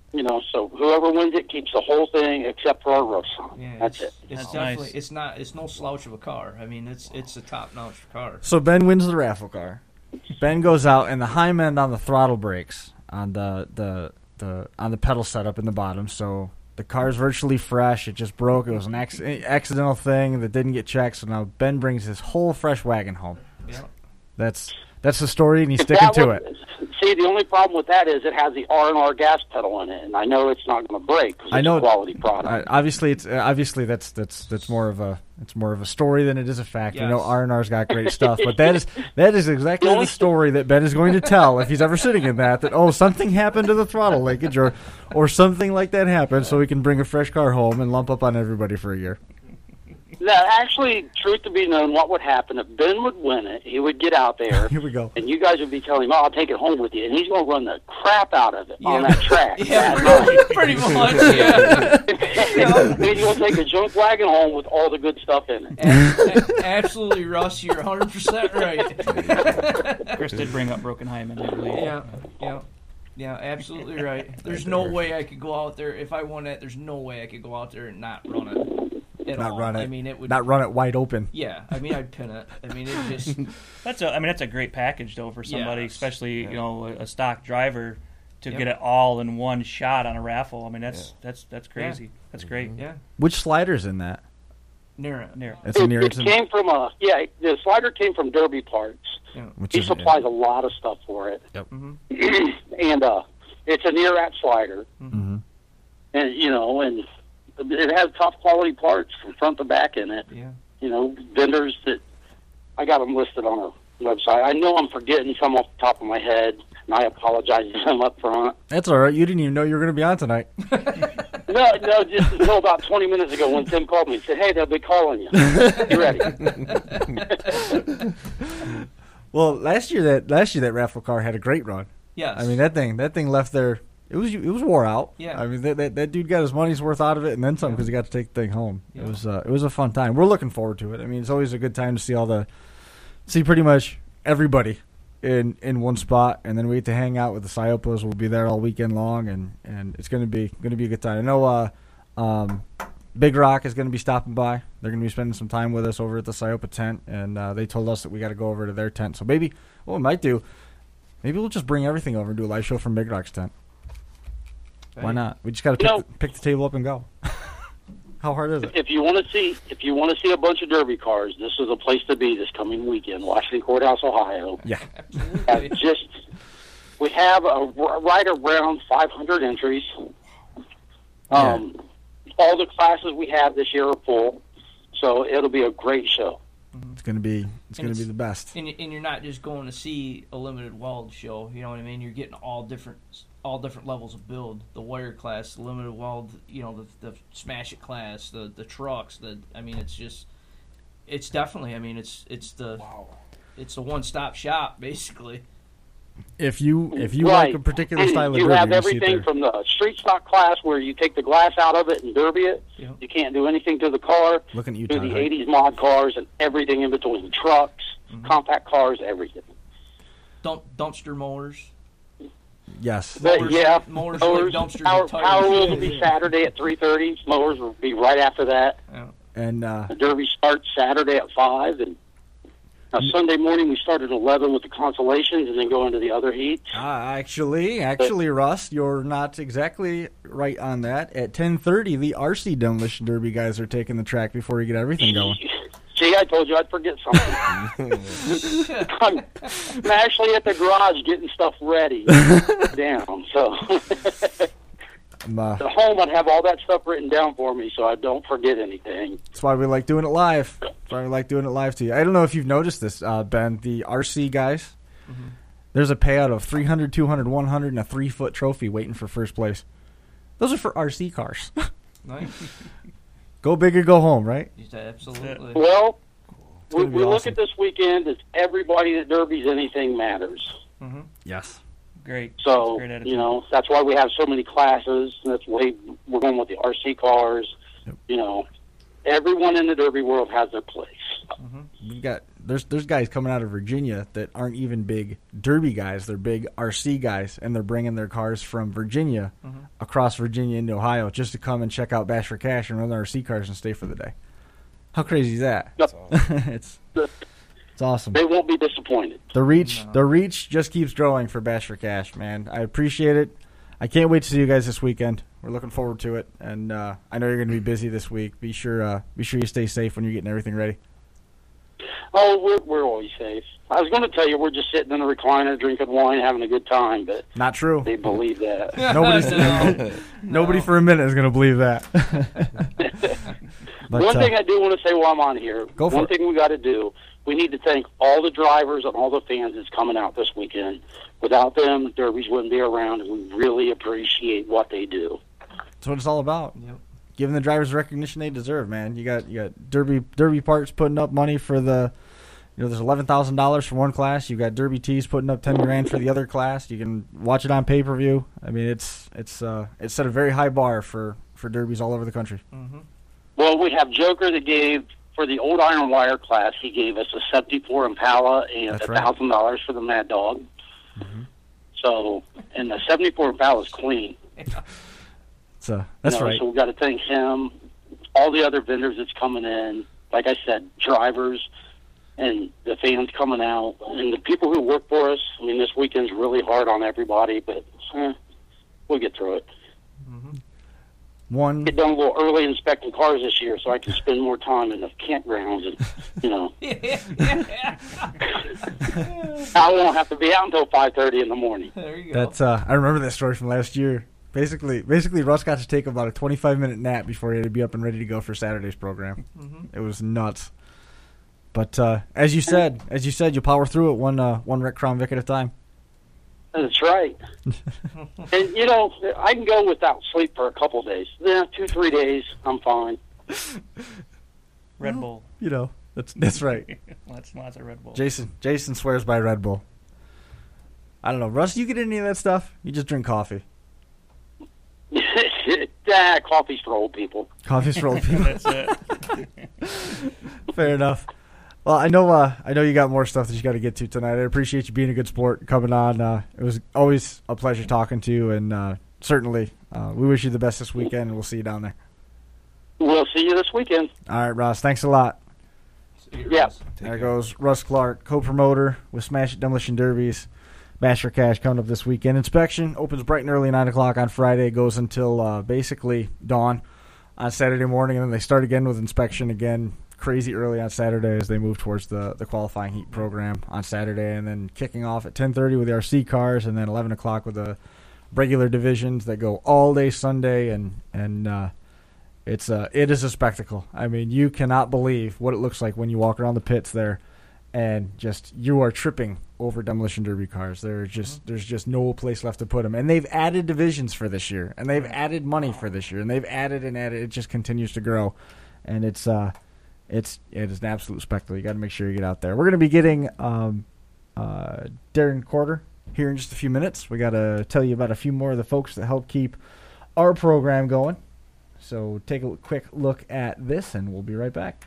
So whoever wins it keeps the whole thing except for our roofs. Yeah, That's it. It's That's definitely nice. it's no slouch of a car. I mean, it's a top-notch car. So Ben wins the raffle car. Ben goes out, and the Heim end on the throttle brakes on the on the pedal setup in the bottom. So the car's virtually fresh. It just broke. It was an accidental thing that didn't get checked. So now Ben brings his whole fresh wagon home. Yeah. That's the story, and he's If sticking that to one- it. See, the only problem with that is it has the R&R gas pedal in it, and I know it's not going to break because I it's know- a quality product. Obviously, that's more of a story than it is a fact. Yes. You know, R&R's got great stuff, but that is exactly the story that Ben is going to tell if he's ever sitting in that something happened to the throttle linkage or something like that happened, so we can bring a fresh car home and lump up on everybody for a year. Now, actually, truth to be known, what would happen if Ben would win it? He would get out there, Here we go. and you guys would be telling him, "Oh, I'll take it home with you," and he's going to run the crap out of it on Yeah. that track. Yeah, that pretty much. Yeah. night. He's going to take a junk wagon home with all the good stuff in it. Absolutely, Russ. You're 100% right. Chris did bring up Broken Hyman, I believe. Yeah, absolutely right. There's no way I could go out there if I won it. There's no way I could go out there and not run it. Not run it. I mean, it would Not run it wide open. Yeah, I mean, I'd pin it. I mean, it just That's a great package though for somebody, Yes. especially a stock driver, to get it all in one shot on a raffle. I mean, that's crazy. Yeah. That's great. yeah, Which slider's in that? near it. Near. It's a near. It came from the slider came from Derby Parts. Which He is supplies a lot of stuff for it. Yep. Mm-hmm. And it's a near-at slider. Mm-hmm. And it has top quality parts from front to back in it. Yeah. Vendors that I got them listed on our website. I know I'm forgetting some off the top of my head, and I apologize to them up front. That's all right. You didn't even know you were going to be on tonight. No, just until about 20 minutes ago when Tim called me and said, "Hey, they'll be calling you. You ready?" Well, last year that raffle car had a great run. Yes. I mean that thing left there. It was wore out. Yeah. I mean that dude got his money's worth out of it and then some because he got to take the thing home. Yeah. It was a fun time. We're looking forward to it. I mean it's always a good time to see pretty much everybody in one spot, and then we get to hang out with the Psyopos. We'll be there all weekend long, and it's gonna be a good time. I know Big Rock is gonna be stopping by. They're gonna be spending some time with us over at the Psyopa tent, and they told us that we got to go over to their tent. So maybe what we might do, maybe we'll just bring everything over and do a live show from Big Rock's tent. Why not? We just got to pick the table up and go. How hard is it? If you want to see a bunch of Derby cars, this is a place to be this coming weekend. Washington Courthouse, Ohio. Yeah. We have right around 500 entries. All the classes we have this year are full, so it'll be a great show. It's gonna be the best. And you're not just going to see a limited weld show. You know what I mean? You're getting all different levels of build. The wire class, the limited weld, the smash it class, the trucks. It's definitely. I mean, it's the one stop shop basically. If you Right. like a particular style of you derby, have you see it everything there. from the street stock class where you take the glass out of it and derby it. Yeah. You can't do anything to the car. Looking at you, To Todd the Hike. 80s mod cars and everything in between. Trucks, compact cars, everything. Dumpster mowers. Yes. But Mowers- yeah, mowers mowers, like dumpsters power, and tires. power wheels will be Saturday at 3:30. Mowers will be right after that. Yeah. And The derby starts Saturday at 5, and Sunday morning we start at 11 with the consolations, and then go into the other heats. actually, Russ, you're not exactly right on that. At 10:30, the RC Demolition Derby guys are taking the track before you get everything going. See, I told you I'd forget something. I'm actually at the garage getting stuff ready down. So at home, I'd have all that stuff written down for me, so I don't forget anything. That's why we like doing it live. That's why we like doing it live to you. I don't know if you've noticed this, Ben. The RC guys, there's a payout of 300, 200, 100, and a 3-foot trophy waiting for first place. Those are for RC cars. Nice. Go big or go home, right? Absolutely. Well, we gonna be look awesome. at this weekend as everybody that derbies anything matters. Yes. Great. So, Great attitude. that's why we have so many classes. That's why we're going with the RC cars. Yep. Everyone in the derby world has their place. There's guys coming out of Virginia that aren't even big Derby guys. They're big RC guys, and they're bringing their cars from Virginia across Virginia into Ohio just to come and check out Bash for Cash and run their RC cars and stay for the day. How crazy is that? It's awesome. They won't be disappointed. The reach just keeps growing for Bash for Cash, man. I appreciate it. I can't wait to see you guys this weekend. We're looking forward to it, and I know you're going to be busy this week. Be sure you stay safe when you're getting everything ready. Oh, we're always safe. I was going to tell you we're just sitting in a recliner, drinking wine, having a good time, but not true. They believe that. Nobody for a minute is going to believe that. But, one thing I do want to say while I'm on here. Go for one it. thing we got to do. We need to thank all the drivers and all the fans that's coming out this weekend. Without them, derbies wouldn't be around, and we really appreciate what they do. That's what it's all about. Yep. Giving the drivers the recognition they deserve, man. You got Derby Parts putting up money for the, there's $11,000 for one class. You got Derby Tees putting up $10,000 for the other class. You can watch it on pay-per-view. I mean, it's set a very high bar for derbies all over the country. Mm-hmm. Well, we have Joker that gave for the old Iron Wire class. He gave us a '74 Impala and That's right. $1,000 for the Mad Dog. Mm-hmm. So, and the '74 Impala is clean. That's right. So we got to thank him, all the other vendors that's coming in. Like I said, drivers and the fans coming out, and the people who work for us. I mean, this weekend's really hard on everybody, but we'll get through it. Get done a little early inspecting cars this year, so I can spend more time in the campgrounds, and I won't have to be out until 5:30 in the morning. There you go. That's I remember that story from last year. Basically, Russ got to take about a 25-minute nap before he had to be up and ready to go for Saturday's program. It was nuts. But as you said, you'll power through it one Wreck Crown Vic at a time. That's right. And, I can go without sleep for a couple days. 2-3 days, I'm fine. Red Bull. That's right. Lots of Red Bull. Jason swears by Red Bull. I don't know. Russ, do you get any of that stuff? You just drink coffee. Coffee's for old people. Coffee's for old people. That's it. Fair enough. Well, I know you got more stuff that you got to get to tonight. I appreciate you being a good sport, coming on. It was always a pleasure talking to you, and certainly we wish you the best this weekend, and we'll see you down there. We'll see you this weekend. All right, Ross. Thanks a lot. Yeah. There goes Russ Clark, co-promoter with Smash It Demolition Derbies. Bash for Cash coming up this weekend. Inspection opens bright and early, 9 o'clock on Friday. Goes until basically dawn on Saturday morning, and then they start again with inspection again crazy early on Saturday as they move towards the qualifying heat program on Saturday, and then kicking off at 10:30 with the RC cars, and then 11 o'clock with the regular divisions that go all day Sunday, and it is a spectacle. I mean, you cannot believe what it looks like when you walk around the pits there, and just you are tripping over demolition derby cars. There's just no place left to put them, and they've added divisions for this year, and they've added money for this year, and they've added and added. It just continues to grow, and it is an absolute spectacle. You got to make sure you get out there. We're going to be getting Darren Corder here in just a few minutes. We got to tell you about a few more of the folks that help keep our program going. So take a quick look at this, and we'll be right back.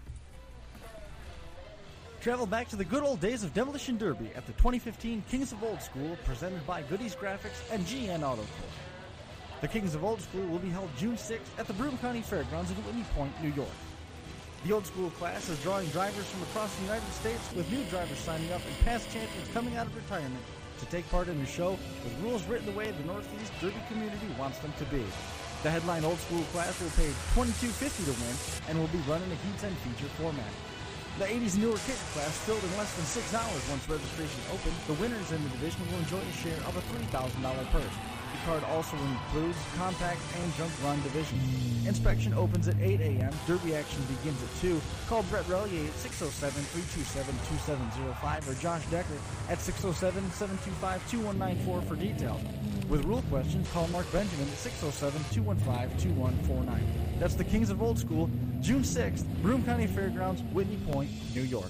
Travel back to the good old days of Demolition Derby at the 2015 Kings of Old School, presented by Goodies Graphics and GN Auto Corps. The Kings of Old School will be held June 6th at the Broome County Fairgrounds in Whitney Point, New York. The Old School class is drawing drivers from across the United States, with new drivers signing up and past champions coming out of retirement to take part in the show with rules written the way the Northeast Derby community wants them to be. The headline Old School class will pay $22.50 to win and will be run in a heats and feature format. The 80s newer kit class filled in less than 6 hours once registration opened. The winners in the division will enjoy a share of a $3,000 purse. The card also includes compact and junk run divisions. Inspection opens at 8 a.m. Derby action begins at 2. Call Brett Relier at 607-327-2705 or Josh Decker at 607-725-2194 for details. With rule questions, call Mark Benjamin at 607-215-2149. That's the Kings of Old School, June 6th, Broome County Fairgrounds, Whitney Point, New York.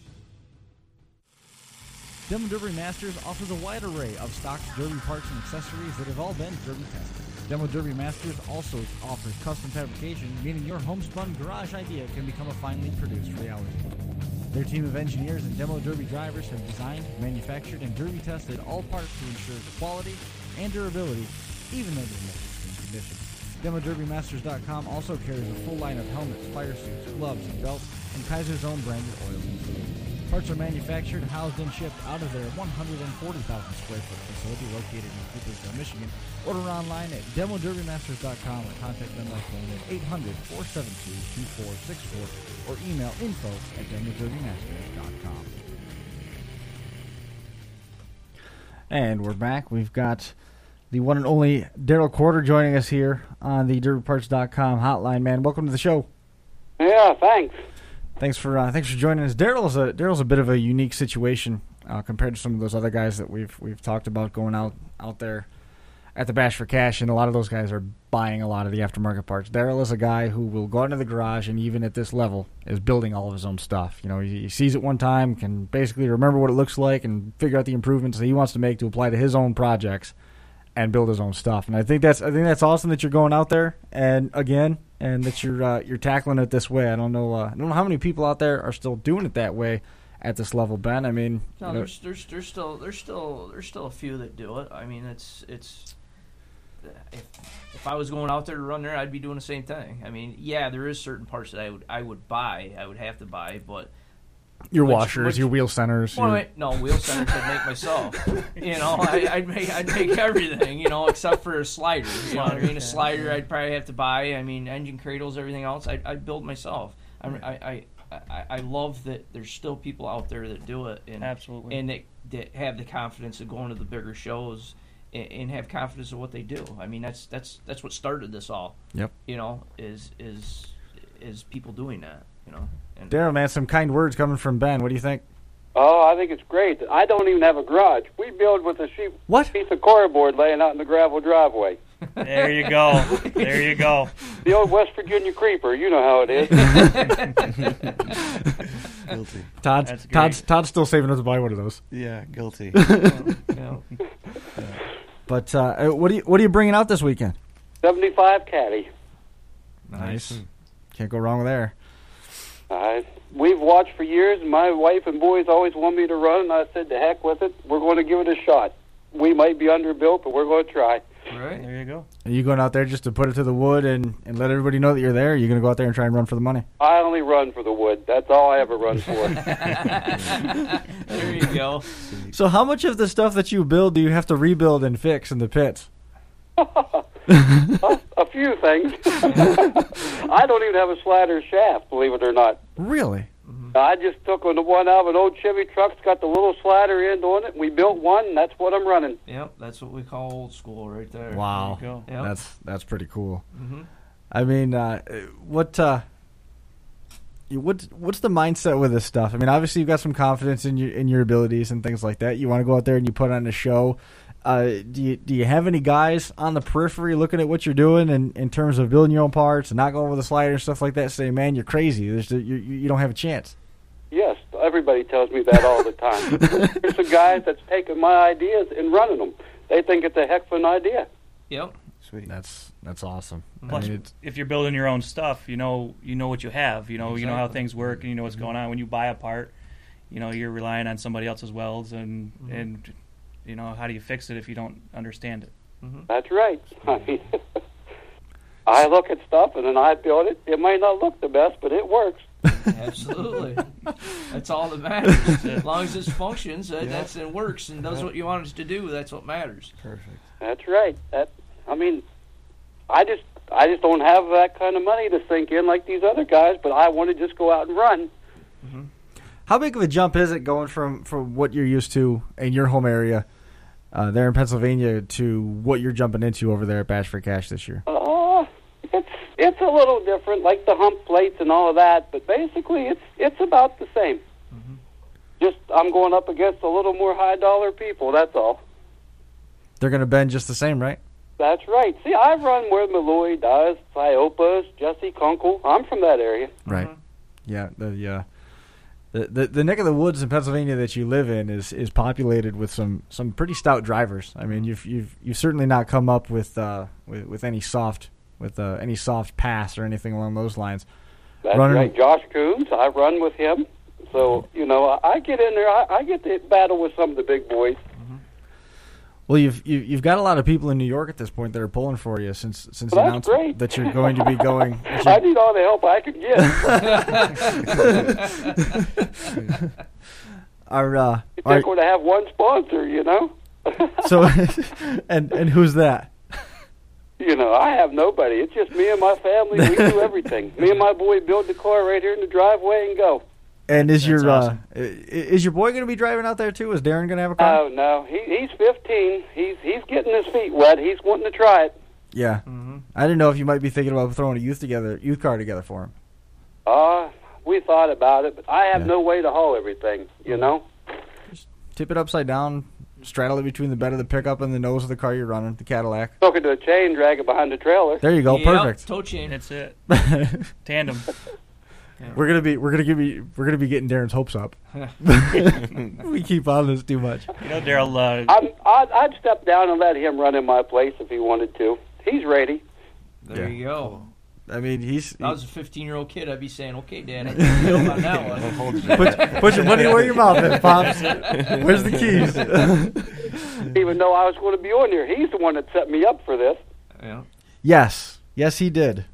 Demo Derby Masters offers a wide array of stock derby parts and accessories that have all been derby tested. Demo Derby Masters also offers custom fabrication, meaning your homespun garage idea can become a finely produced reality. Their team of engineers and demo derby drivers have designed, manufactured, and derby tested all parts to ensure the quality and durability, even under the most extreme conditions. DemoDerbyMasters.com also carries a full line of helmets, fire suits, gloves, and belts, and Kaiser's own branded oils and fluids. Parts are manufactured, housed, and shipped out of their 140,000 square foot facility located in Coopersville, Michigan. Order online at DemoDerbyMasters.com or contact them by phone at 800-472-2464 or email info@DemoDerbyMasters.com. And we're back. We've got the one and only Daryl Quarter joining us here on the DerbyParts.com hotline. Man, welcome to the show. Yeah, thanks. Thanks for joining us. Daryl's a bit of a unique situation compared to some of those other guys that we've talked about going out there at the Bash for Cash, and a lot of those guys are buying a lot of the aftermarket parts. Daryl is a guy who will go out into the garage and even at this level is building all of his own stuff. You know, he sees it one time, can basically remember what it looks like and figure out the improvements that he wants to make to apply to his own projects and build his own stuff. And I think that's awesome that you're going out there and that you're tackling it this way. I don't know how many people out there are still doing it that way at this level, Ben. I mean, no, there's still a few that do it. I mean, it's if I was going out there to run there, I'd be doing the same thing. I mean, yeah, there is certain parts that I would have to buy, but your washers, your wheel centers. Well, wheel centers I'd make myself. You know, I'd make everything. You know, except for a slider. You know what I mean? A slider I'd probably have to buy. I mean, engine cradles, everything else I'd build myself. I love that there's still people out there that do it, and absolutely, and that have the confidence of going to the bigger shows and have confidence in what they do. I mean, that's what started this all. Yep. You know, is people doing that. You know. Daryl, man, some kind words coming from Ben. What do you think? Oh, I think it's great. I don't even have a garage. We build with a piece of cardboard laying out in the gravel driveway. There you go. There you go. The old West Virginia creeper. You know how it is. Guilty. Todd's still saving up to buy one of those. Yeah, guilty. But what are you bringing out this weekend? 75 Caddy. Nice. Can't go wrong with there. We've watched for years, and my wife and boys always want me to run, and I said, to heck with it. We're going to give it a shot. We might be underbuilt, but we're going to try. Right. There you go. Are you going out there just to put it to the wood and let everybody know that you're there? Or are you going to go out there and try and run for the money? I only run for the wood. That's all I ever run for. There you go. So how much of the stuff that you build do you have to rebuild and fix in the pits? A few things. I don't even have a slider shaft, believe it or not. Really? I just took the one out of an old Chevy truck. It's got the little slider end on it. We built one, and that's what I'm running. Yep, that's what we call old school right there. Wow, there you go. Yep. That's pretty cool. Mm-hmm. I mean, what's the mindset with this stuff? I mean, obviously you've got some confidence in your abilities and things like that. You want to go out there and you put on a show. Do you have any guys on the periphery looking at what you're doing in terms of building your own parts and not going with a slider and stuff like that, saying, "Man, you're crazy. You don't have a chance." Yes, everybody tells me that all the time. There's some guys that's taking my ideas and running them. They think it's a heck of an idea. Yep. Sweet. That's awesome. Plus, I mean, if you're building your own stuff, you know what you have. You know how things work, and you know what's going on. When you buy a part, you're relying on somebody else's welds, and how do you fix it if you don't understand it? Mm-hmm. That's right. I mean, I look at stuff and then I build it. It might not look the best, but it works. Absolutely. That's all that matters. As long as it functions, it works and does what you want it to do. That's what matters. Perfect. That's right. I just don't have that kind of money to sink in like these other guys, but I want to just go out and run. Mm-hmm. How big of a jump is it going from what you're used to in your home area there in Pennsylvania to what you're jumping into over there at Bash for Cash this year? It's a little different, like the hump plates and all of that, but basically it's about the same. Mm-hmm. Just I'm going up against a little more high-dollar people, that's all. They're going to bend just the same, right? That's right. See, I've run where Malloy does, Iopas, Jesse Kunkel. I'm from that area. Right. Yeah. The neck of the woods in Pennsylvania that you live in is populated with some pretty stout drivers. I mean, you've certainly not come up with any soft pass or anything along those lines. That's right. Josh Coombs, I run with him. So, I get in there. I get to battle with some of the big boys. Well, you've got a lot of people in New York at this point that are pulling for you since you Well, announced great. that you're going to be going. I need all the help I can get. Are You're just going to have one sponsor, so and who's that? I have nobody. It's just me and my family. We do everything. Me and my boy build the car right here in the driveway and go. And is your awesome. is your boy going to be driving out there too? Is Darren going to have a car? Oh no, he's 15. He's getting his feet wet. He's wanting to try it. Yeah. I didn't know if you might be thinking about throwing a youth car together for him. We thought about it, but I have no way to haul everything. Just tip it upside down, straddle it between the bed of the pickup and the nose of the car you're running, the Cadillac. Hook it to a chain, drag it behind the trailer. There you go, Yep, perfect. Tow chain. That's it. Tandem. We're gonna be getting Darren's hopes up. We keep on this too much. Daryl. I'd step down and let him run in my place if he wanted to. He's ready. There you go. I mean, If I was a 15-year-old kid, I'd be saying, "Okay, Dad, I can deal on that one." put your money where your mouth is, Pops. Where's the keys? Even though I was going to be on there, he's the one that set me up for this. Yeah. Yes, he did.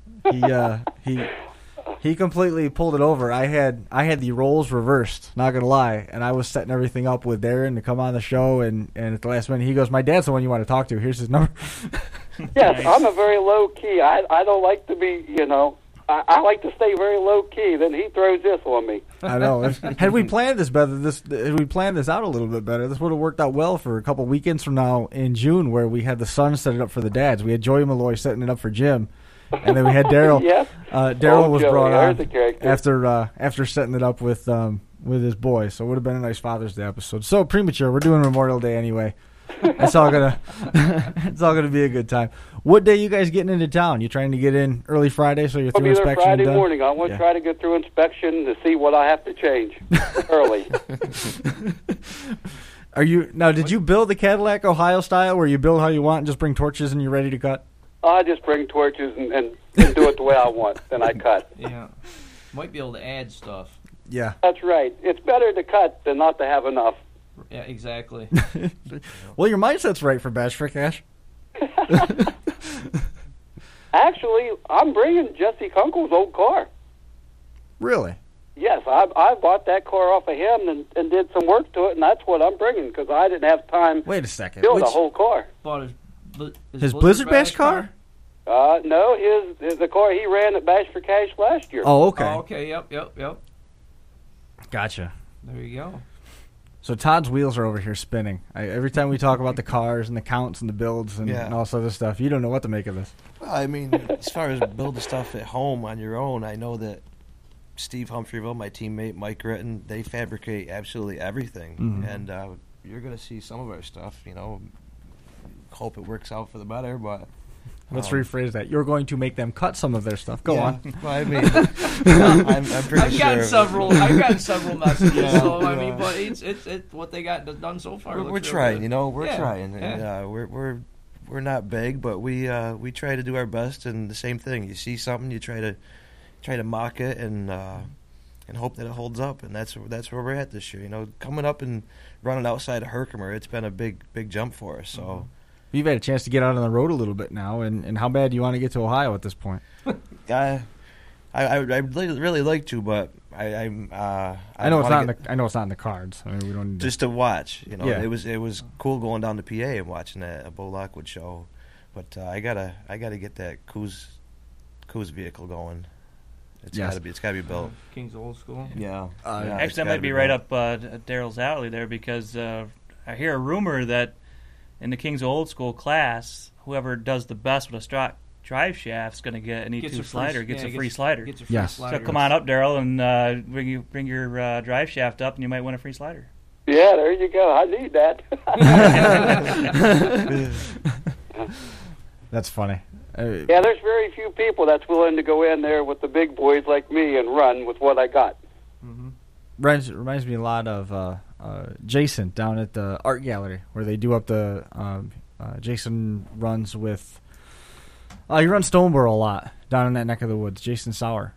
He completely pulled it over. I had the roles reversed, not gonna lie, and I was setting everything up with Darren to come on the show, and at the last minute he goes, "My dad's the one you want to talk to. Here's his number." Yes, I'm a very low key. I don't like to be, I like to stay very low key. Then he throws this on me. I know. Had we planned this better, had we planned this out a little bit better, this would have worked out well for a couple weekends from now in June, where we had the son set it up for the dads. We had Joey Malloy setting it up for Jim. And then we had Daryl. Yes. Daryl was Joey, brought on the character. after setting it up with his boy. So it would have been a nice Father's Day episode. So premature. We're doing Memorial Day anyway. It's all gonna be a good time. What day you guys getting into town? You trying to get in early Friday so you're I'll through be there inspection Friday done? morning. I want to try to get through inspection to see what I have to change early. Did you build the Cadillac Ohio style, where you build how you want and just bring torches and you're ready to cut? I just bring torches and do it the way I want. Then I cut. Yeah. Might be able to add stuff. Yeah. That's right. It's better to cut than not to have enough. Yeah, exactly. Well, your mindset's right for Bash for Cash. Actually, I'm bringing Jesse Kunkel's old car. Really? Yes, I bought that car off of him and did some work to it, and that's what I'm bringing because I didn't have time Wait a to second. build a whole car. Bought His Blizzard Bash car? No, the car he ran at Bash for Cash last year. Oh, okay. Oh, okay. Yep. Gotcha. There you go. So Todd's wheels are over here spinning. Every time we talk about the cars and the counts and the builds and all this other stuff, you don't know what to make of this. Well, I mean, as far as building stuff at home on your own, I know that Steve Humphreyville, my teammate, Mike Ritton, they fabricate absolutely everything. Mm-hmm. And you're going to see some of our stuff, hope it works out for the better, but... Let's rephrase that. You're going to make them cut some of their stuff. Go on. Well, I mean, I'm pretty I've gotten sure. I've gotten several messages. Yeah, so I mean, but it's what they got done so far. We're looks real trying, good. we're trying. Yeah. And, we're not big, but we try to do our best. And the same thing, you see something, you try to mock it and hope that it holds up. And that's where we're at this year. Coming up and running outside of Herkimer, it's been a big jump for us. So. Mm-hmm. You've had a chance to get out on the road a little bit now, and how bad do you want to get to Ohio at this point? I'd really like to, but I know it's not. I know it's not in the cards. I mean, we don't need just to watch. Yeah. It was cool going down to PA and watching a Bo Lockwood show, but I gotta get that Coos vehicle going. It's gotta be built. King's Old School. Yeah. Actually, that might be right up Daryl's alley there because I hear a rumor that in the King's Old School class, whoever does the best with a stock drive shaft is going to get an E2 slider, gets a free slider. Gets a free Yes. slider. So come on up, Daryl, and bring your drive shaft up, and you might win a free slider. Yeah, there you go. I need that. That's funny. Yeah, there's very few people that's willing to go in there with the big boys like me and run with what I got. Mm-hmm. Reminds me a lot of Jason down at the art gallery where they do up the Jason runs with he runs Stoneboro a lot down in that neck of the woods. Jason Sauer,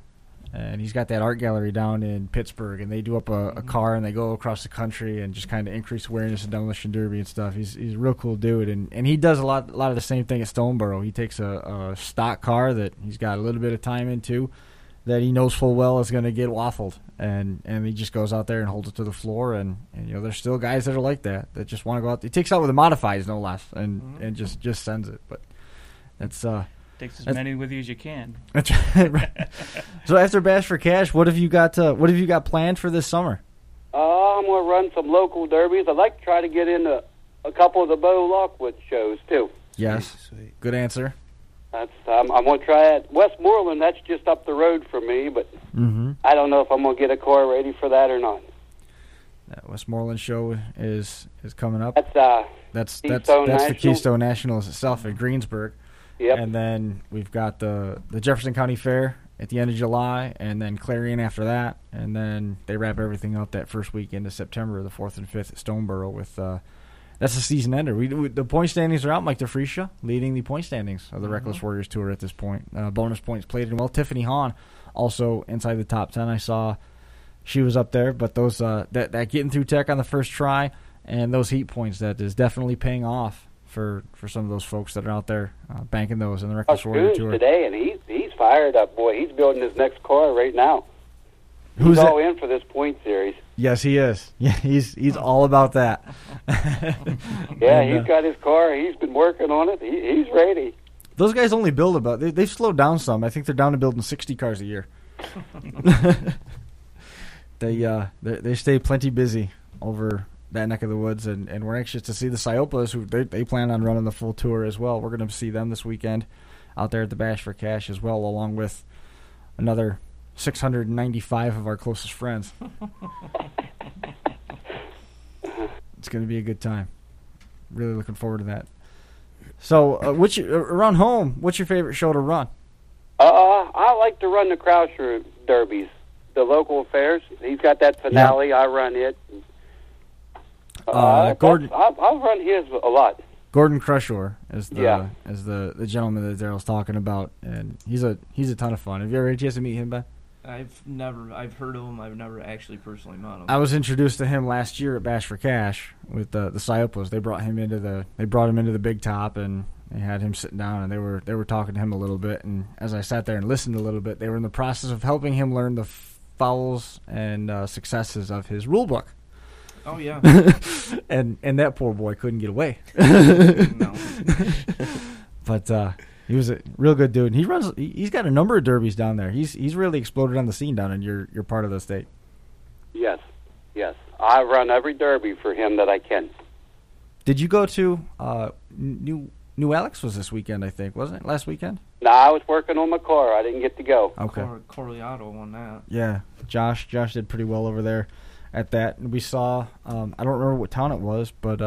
and he's got that art gallery down in Pittsburgh, and they do up a car and they go across the country and just kind of increase awareness of demolition derby and stuff. He's a real cool dude, and he does a lot of the same thing at Stoneboro. He takes a stock car that he's got a little bit of time into, that he knows full well is going to get waffled, and he just goes out there and holds it to the floor, and there's still guys that are like that just want to go out. He takes out with the modifieds, no less, and just sends it. But that's takes as many with you as you can. That's right. So after Bash for Cash, what have you got? What have you got planned for this summer? I'm going to run some local derbies. I'd like to try to get into a couple of the Bo Lockwood shows too. Yes, Sweet. good answer. That's I'm going to try it. Westmoreland, that's just up the road from me, but I don't know if I'm going to get a car ready for that or not. That Westmoreland show is coming up. That's the Keystone Nationals itself at Greensburg. Yep. And then we've got the Jefferson County Fair at the end of July, and then Clarion after that, and then they wrap everything up that first weekend of September, the 4th and 5th at Stoneboro with. That's a season ender. The point standings are out. Mike DeFreesia leading the point standings of the Reckless Warriors Tour at this point. Bonus points played in well. Tiffany Hahn also inside the top 10. I saw she was up there, but those that getting through tech on the first try and those heat points, that is definitely paying off for some of those folks that are out there banking those in the Reckless Warrior Tour today, and he's fired up, boy. He's building his next car right now. Who's all in for this point series. Yes, he is. Yeah, he's all about that. He's got his car. He's been working on it. He's ready. Those guys only build about. They've slowed down some. I think they're down to building 60 cars a year. They stay plenty busy over that neck of the woods, and we're anxious to see the Siopas, who they plan on running the full tour as well. We're going to see them this weekend out there at the Bash for Cash as well, along with another 695 of our closest friends. It's going to be a good time. Really looking forward to that. So, around home, what's your favorite show to run? I like to run the Croucher derbies, the local affairs. He's got that finale. I run it. Gordon, I'll run his a lot. Gordon Crusher is the gentleman that Daryl's talking about, and he's a ton of fun. Have you ever had a chance to meet him, Ben? I've heard of him. I've never actually personally met him. I was introduced to him last year at Bash for Cash with the Siopas. They brought him into the big top, and they had him sitting down, and they were talking to him a little bit. And as I sat there and listened a little bit, they were in the process of helping him learn the fouls and successes of his rule book. Oh yeah, and that poor boy couldn't get away. No. But he was a real good dude. And he's got a number of derbies down there. He's really exploded on the scene down in your part of the state. Yes. I run every derby for him that I can. Did you go to New Alex was this weekend, I think, wasn't it? Last weekend? No, I was working on my car. I didn't get to go. Okay. Coriato won that. Yeah, Josh did pretty well over there at that. And we saw, I don't remember what town it was, but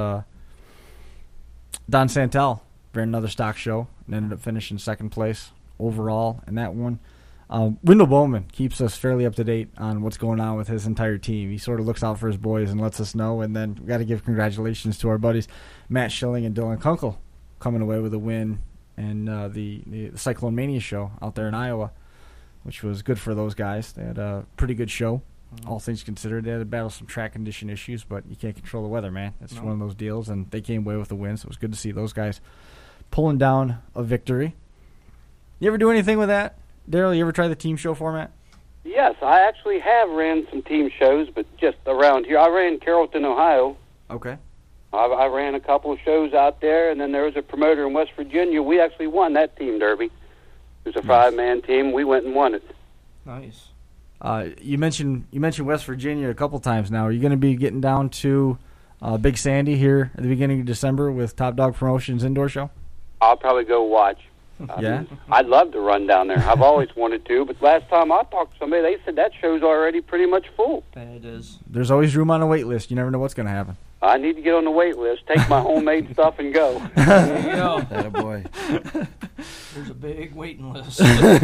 Don Santel ran another stock show and ended up finishing second place overall in that one. Wendell Bowman keeps us fairly up to date on what's going on with his entire team. He sort of looks out for his boys and lets us know. And then we got to give congratulations to our buddies Matt Schilling and Dylan Kunkel coming away with a win in the Cyclone Mania show out there in Iowa, which was good for those guys. They had a pretty good show, all things considered. They had to battle some track condition issues, but you can't control the weather, man. It's one of those deals, and they came away with a win, so it was good to see those guys pulling down a victory. You ever do anything with that? Daryl, you ever try the team show format? Yes, I actually have ran some team shows, but just around here. I ran Carrollton, Ohio. Okay. I ran a couple of shows out there, and then there was a promoter in West Virginia. We actually won that team derby. It was a five-man team. We went and won it. Nice. You mentioned West Virginia a couple times now. Are you going to be getting down to Big Sandy here at the beginning of December with Top Dog Promotions indoor show? I'll probably go watch. Yeah? I'd love to run down there. I've always wanted to, but last time I talked to somebody, they said that show's already pretty much full. It is. There's always room on a wait list. You never know what's going to happen. I need to get on the wait list, take my homemade stuff, and go. There you go. Atta boy. There's a big waiting list.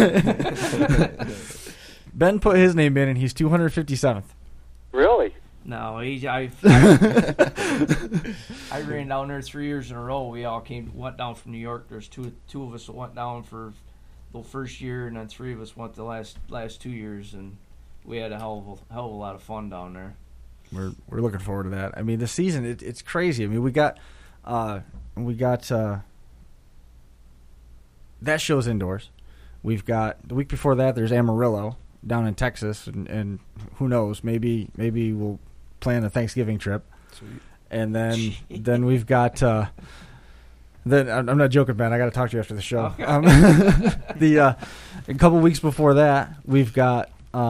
Ben put his name in, and he's 257th. Really? No, I ran down there 3 years in a row. We all went down from New York. There's two of us that went down for the first year, and then 3 of us went the last 2 years, and we had a hell of a lot of fun down there. We're looking forward to that. I mean, the season it's crazy. I mean, we got that show's indoors. We've got the week before that. There's Amarillo down in Texas, and who knows? Maybe we'll plan a Thanksgiving trip. Sweet. And then we've got. Then I'm not joking, Ben. I got to talk to you after the show. Okay. A couple weeks before that, we've got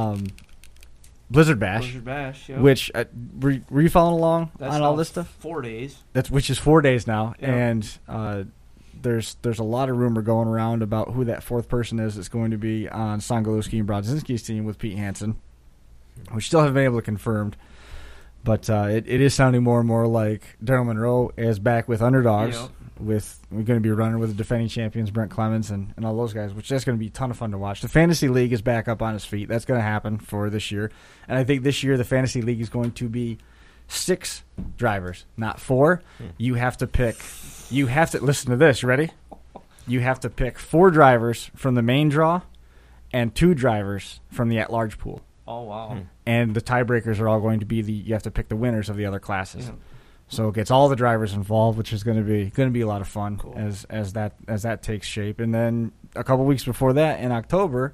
Blizzard Bash. Yeah. Which were you following along That's on all this stuff? 4 days. Which is 4 days now, Yep. and there's a lot of rumor going around about who that fourth person is that's going to be on Songalowski and Brodzinski's team with Pete Hansen. We still haven't been able to confirm, but it is sounding more and more like Daryl Monroe is back with Underdogs. Yep. We're going to be running with the defending champions Brent Clemens and all those guys, which that's going to be a ton of fun to watch. The Fantasy League is back up on its feet. That's going to happen for this year, and I think this year the Fantasy League is going to be 6 drivers, not 4. You have to listen to this. You ready? You have to pick 4 drivers from the main draw and 2 drivers from the at-large pool. Oh, wow. And the tiebreakers are all going to be you have to pick the winners of the other classes. Yeah. So it gets all the drivers involved, which is going to be a lot of fun. Cool. as that takes shape. And then a couple weeks before that, in October,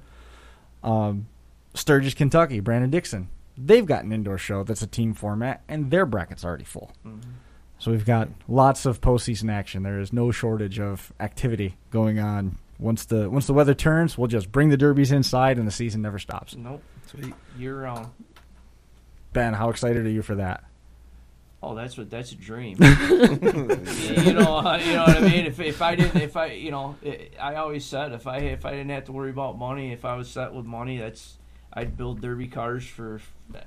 Sturgis, Kentucky, Brandon Dixon, they've got an indoor show that's a team format, and their bracket's already full. Mm-hmm. So we've got lots of postseason action. There is no shortage of activity going on. Once the weather turns, we'll just bring the derbies inside, and the season never stops. Nope. Sweet. Year round. Ben, how excited are you for that? Oh, that's a dream. you know what I mean. I always said if I didn't have to worry about money, if I was set with money, I'd build derby cars for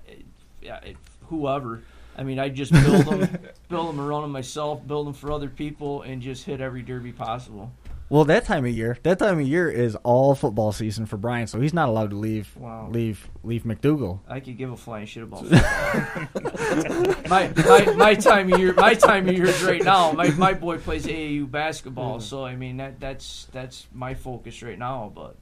whoever. I mean, I'd just build them and run them myself, build them for other people, and just hit every derby possible. Well, that time of year is all football season for Brian, so he's not allowed to leave McDougal. I could give a flying shit about football. my time of year is right now. My boy plays AAU basketball, so I mean that's my focus right now. But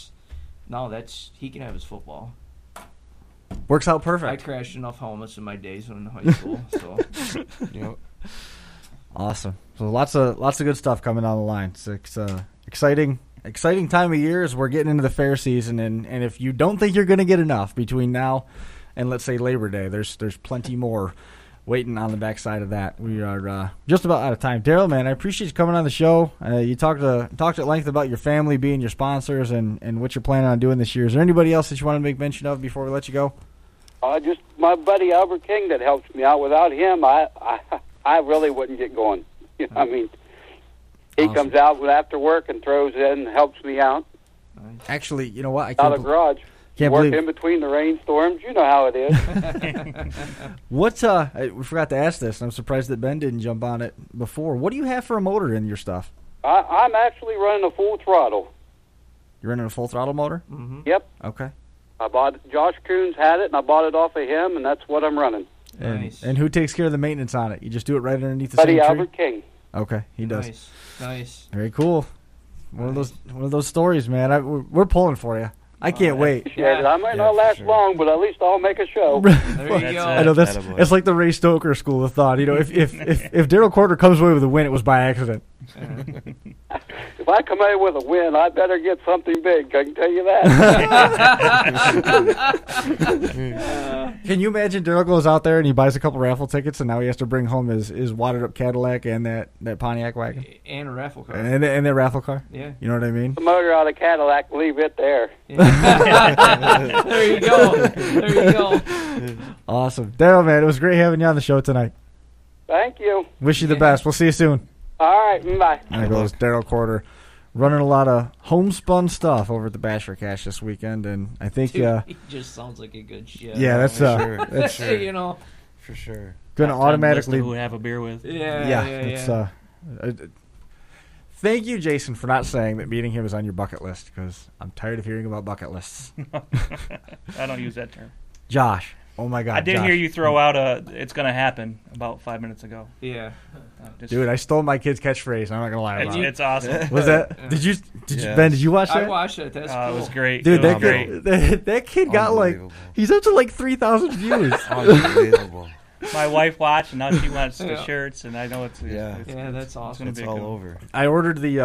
he can have his football. Works out I perfect. crashed enough helmets in my days when in high school. So Yep. Awesome. So lots of good stuff coming down the line. It's exciting time of year as we're getting into the fair season, and if you don't think you're going to get enough between now and let's say Labor Day, there's plenty more waiting on the backside of that. We are just about out of time. Daryl, man, I appreciate you coming on the show. You talked at length about your family being your sponsors and what you're planning on doing this year. Is there anybody else that you want to make mention of before we let you go? Just my buddy Albert King that helps me out. Without him, I really wouldn't get going. I mean, he Awesome. comes out after work and throws in and helps me out. Actually, you know what? I Out of garage. can't Work believe in between the rainstorms. You know how it is. what. We forgot to ask this, and I'm surprised that Ben didn't jump on it before. What do you have for a motor in your stuff? I'm actually running a full throttle. You're running a full throttle motor? mm-hmm. Yep. Okay. I bought it. Josh Coons had it, and I bought it off of him, and that's what I'm running. Nice. And who takes care of the maintenance on it? You just do it right underneath the Buddy same tree? Albert King. Okay, he does. Nice. Very cool. One of those stories, man. We're pulling for you. I can't wait. Yeah, I might not for last sure. long, but at least I'll make a show. There you That's go. I know that's Attaboy. it's like the Ray Stoker school of thought. You know, if Daryl Quarter comes away with a win, it was by accident. If I come out with a win, I better get something big. I can tell you that. Can you imagine Daryl goes out there and he buys a couple raffle tickets, and now he has to bring home his wadded up Cadillac and that Pontiac wagon And a raffle car. and that raffle car? Yeah. You know what I mean? The motor out of Cadillac, leave it there. There you go. Awesome, Daryl, man. It was great having you on the show tonight. Thank you. Wish you the Yeah. best. We'll see you soon. All right, bye. There goes Daryl Quarter, running a lot of homespun stuff over at the Bash for Cash this weekend, and I think Dude, he just sounds like a good shit. yeah, that's For sure. that's For sure. You know. For sure. gonna Top 10 automatically. list of who have a beer with. Yeah. It's thank you, Jason, for not saying that meeting him is on your bucket list, because I'm tired of hearing about bucket lists. I don't use that term. Josh, Oh my God! I did Josh. hear you throw out "It's gonna happen" about 5 minutes ago. Yeah. Dude, I stole my kid's catchphrase. I'm not gonna lie about it. It's awesome. Was that? Did you? Yes. Ben? Did you watch that? I watched it. That's cool. It was great. Dude, it was that great. kid, that kid got like he's up to like 3,000 views. Unbelievable. My wife watched, and now she wants the Yeah. shirts, and I know it's Yeah, that's awesome. It's It's gonna be all cool. over. I ordered the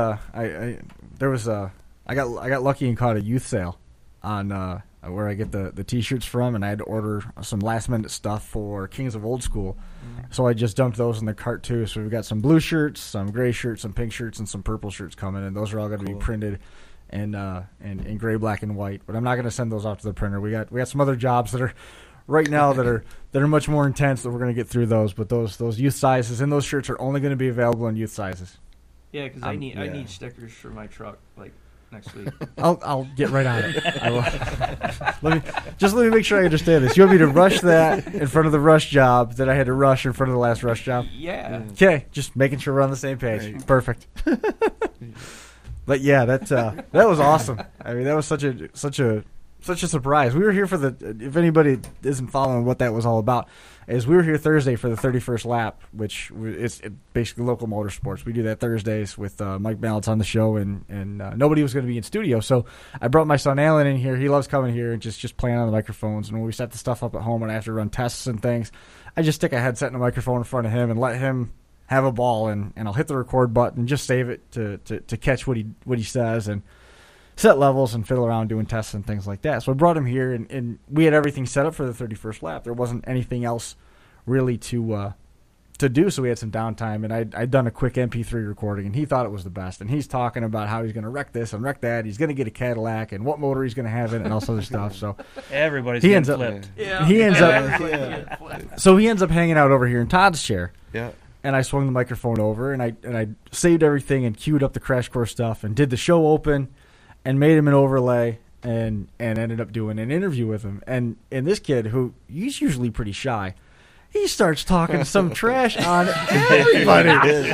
I got lucky and caught a youth sale on where I get the t-shirts from, and I had to order some last minute stuff for Kings of Old School. So I just dumped those in the cart too. So we've got some blue shirts, some gray shirts, some pink shirts, and some purple shirts coming, and those are all going to be printed in gray, black, and white. But I'm not going to send those off to the printer. We got some other jobs that are right now that are much more intense that we're going to get through those. But those youth sizes and those shirts are only going to be available in youth sizes. Yeah, because I need stickers for my truck like next week. I'll get right on it. I will. Let me make sure I understand this. You want me to rush that in front of the rush job that I had to rush in front of the last rush job? Yeah. Okay, just making sure we're on the same page. Right. Perfect. But yeah, that was awesome. I mean, that was such a surprise. We were here for if anybody isn't following what that was all about, is we were here Thursday for the 31st lap, which is basically local motorsports. We do that Thursdays with Mike Balance on the show, and nobody was going to be in studio. So I brought my son Alan in here. He loves coming here and just playing on the microphones. And when we set the stuff up at home and I have to run tests and things, I just stick a headset and a microphone in front of him and let him have a ball, and I'll hit the record button and just save it to catch what he says and set levels and fiddle around doing tests and things like that. So I brought him here, and we had everything set up for the 31st lap. There wasn't anything else really to do, so we had some downtime, and I'd done a quick MP3 recording, and he thought it was the best. And he's talking about how he's going to wreck this and wreck that. He's going to get a Cadillac and what motor he's going to have in it and all sorts of stuff. So everybody's getting flipped. Yeah. He ends up so he ends up hanging out over here in Todd's chair. Yeah. And I swung the microphone over, and I saved everything and queued up the Crash Course stuff and did the show open and made him an overlay and ended up doing an interview with him. And this kid, who he's usually pretty shy, he starts talking some trash on everybody.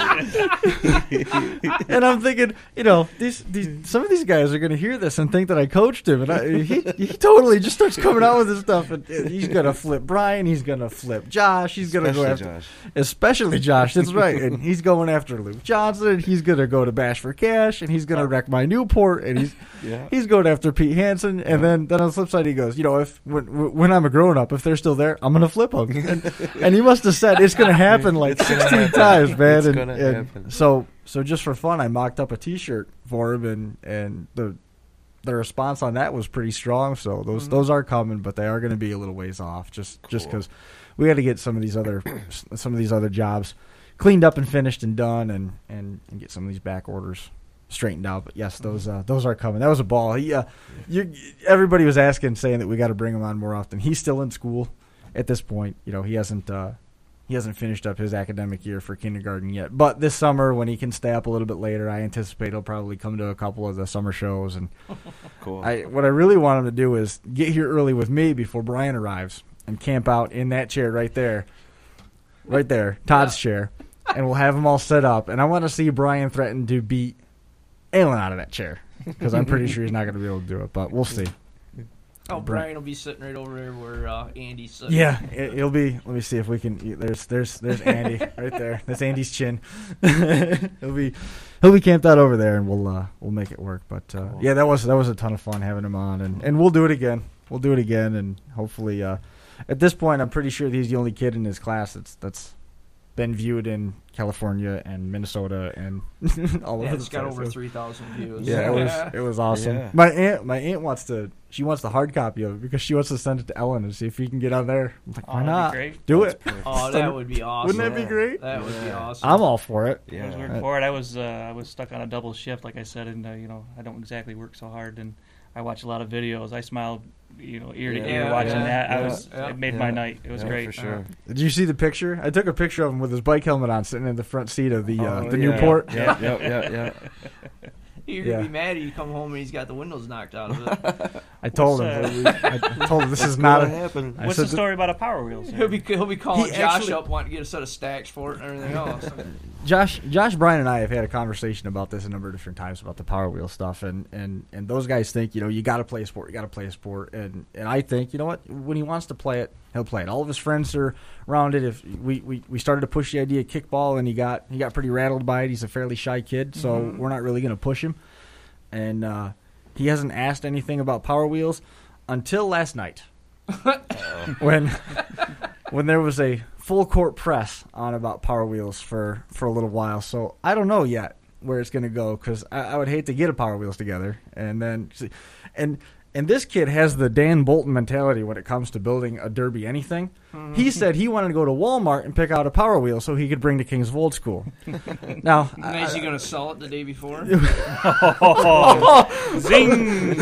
And I'm thinking, these some of these guys are going to hear this and think that I coached him. And he totally just starts coming out with this stuff. And he's going to flip Brian. He's going to flip Josh. He's going to go after Josh. Especially Josh. That's right. And he's going after Luke Johnson. He's going to go to Bash for Cash. And he's going to wreck my Newport. And he's going after Pete Hansen. And then on the flip side, he goes, if when I'm a grown up, if they're still there, I'm going to flip them. And he must have said it's going to happen like 16 times, man. It's going to happen. So just for fun, I mocked up a T-shirt for him, and the response on that was pretty strong. So those are coming, but they are going to be a little ways off, just because we got to get some of these other jobs cleaned up and finished and done, and get some of these back orders straightened out. But yes, those are coming. That was a ball. Everybody was saying that we got to bring him on more often. He's still in school. At this point, he hasn't finished up his academic year for kindergarten yet. But this summer, when he can stay up a little bit later, I anticipate he'll probably come to a couple of the summer shows. And cool. What I really want him to do is get here early with me before Brian arrives and camp out in that chair right there, Todd's chair, and we'll have them all set up. And I want to see Brian threaten to beat Alan out of that chair, because I'm pretty sure he's not going to be able to do it. But we'll see. Oh, Brian will be sitting right over there where Andy's sitting. Yeah, it'll be. Let me see if we can. There's Andy right there. That's Andy's chin. he'll be camped out over there, and we'll make it work. But cool. Yeah, that was a ton of fun having him on, and we'll do it again. And hopefully, at this point, I'm pretty sure he's the only kid in his class that's been viewed in California and Minnesota and all over. It's got over 3,000 views. Yeah, it was awesome. Yeah. My aunt wants the hard copy of it because she wants to send it to Ellen and see if he can get on there. I'm like, why not? Great. Do it. Oh, that would be awesome. Wouldn't that be great? That would be awesome. I'm all for it. I was working for it. I was stuck on a double shift, like I said, and I don't exactly work so hard, and I watch a lot of videos. I smiled, ear to ear watching that. It made my night. It was great for sure. Did you see the picture? I took a picture of him with his bike helmet on, sitting in the front seat of the Newport. Yeah. You're going to be mad if you come home and he's got the windows knocked out of it. I told him this is not a happen. What's the story about a Power Wheels? He'll be calling Josh up wanting to get a set of stacks for it and everything else. Josh, Brian, and I have had a conversation about this a number of different times about the Power Wheel stuff, and those guys think you got to play a sport, and I think when he wants to play it, He'll play it. All of his friends are around it. If we started to push the idea of kickball, and he got pretty rattled by it. He's a fairly shy kid, so we're not really going to push him. And he hasn't asked anything about Power Wheels until last night, when there was a full court press on about Power Wheels for a little while. So I don't know yet where it's going to go, because I would hate to get a Power Wheels together and then and this kid has the Dan Bolton mentality when it comes to building a derby anything. He said he wanted to go to Walmart and pick out a Power Wheel so he could bring to Kings of Old School. Now, is he going to sell it the day before? Zing!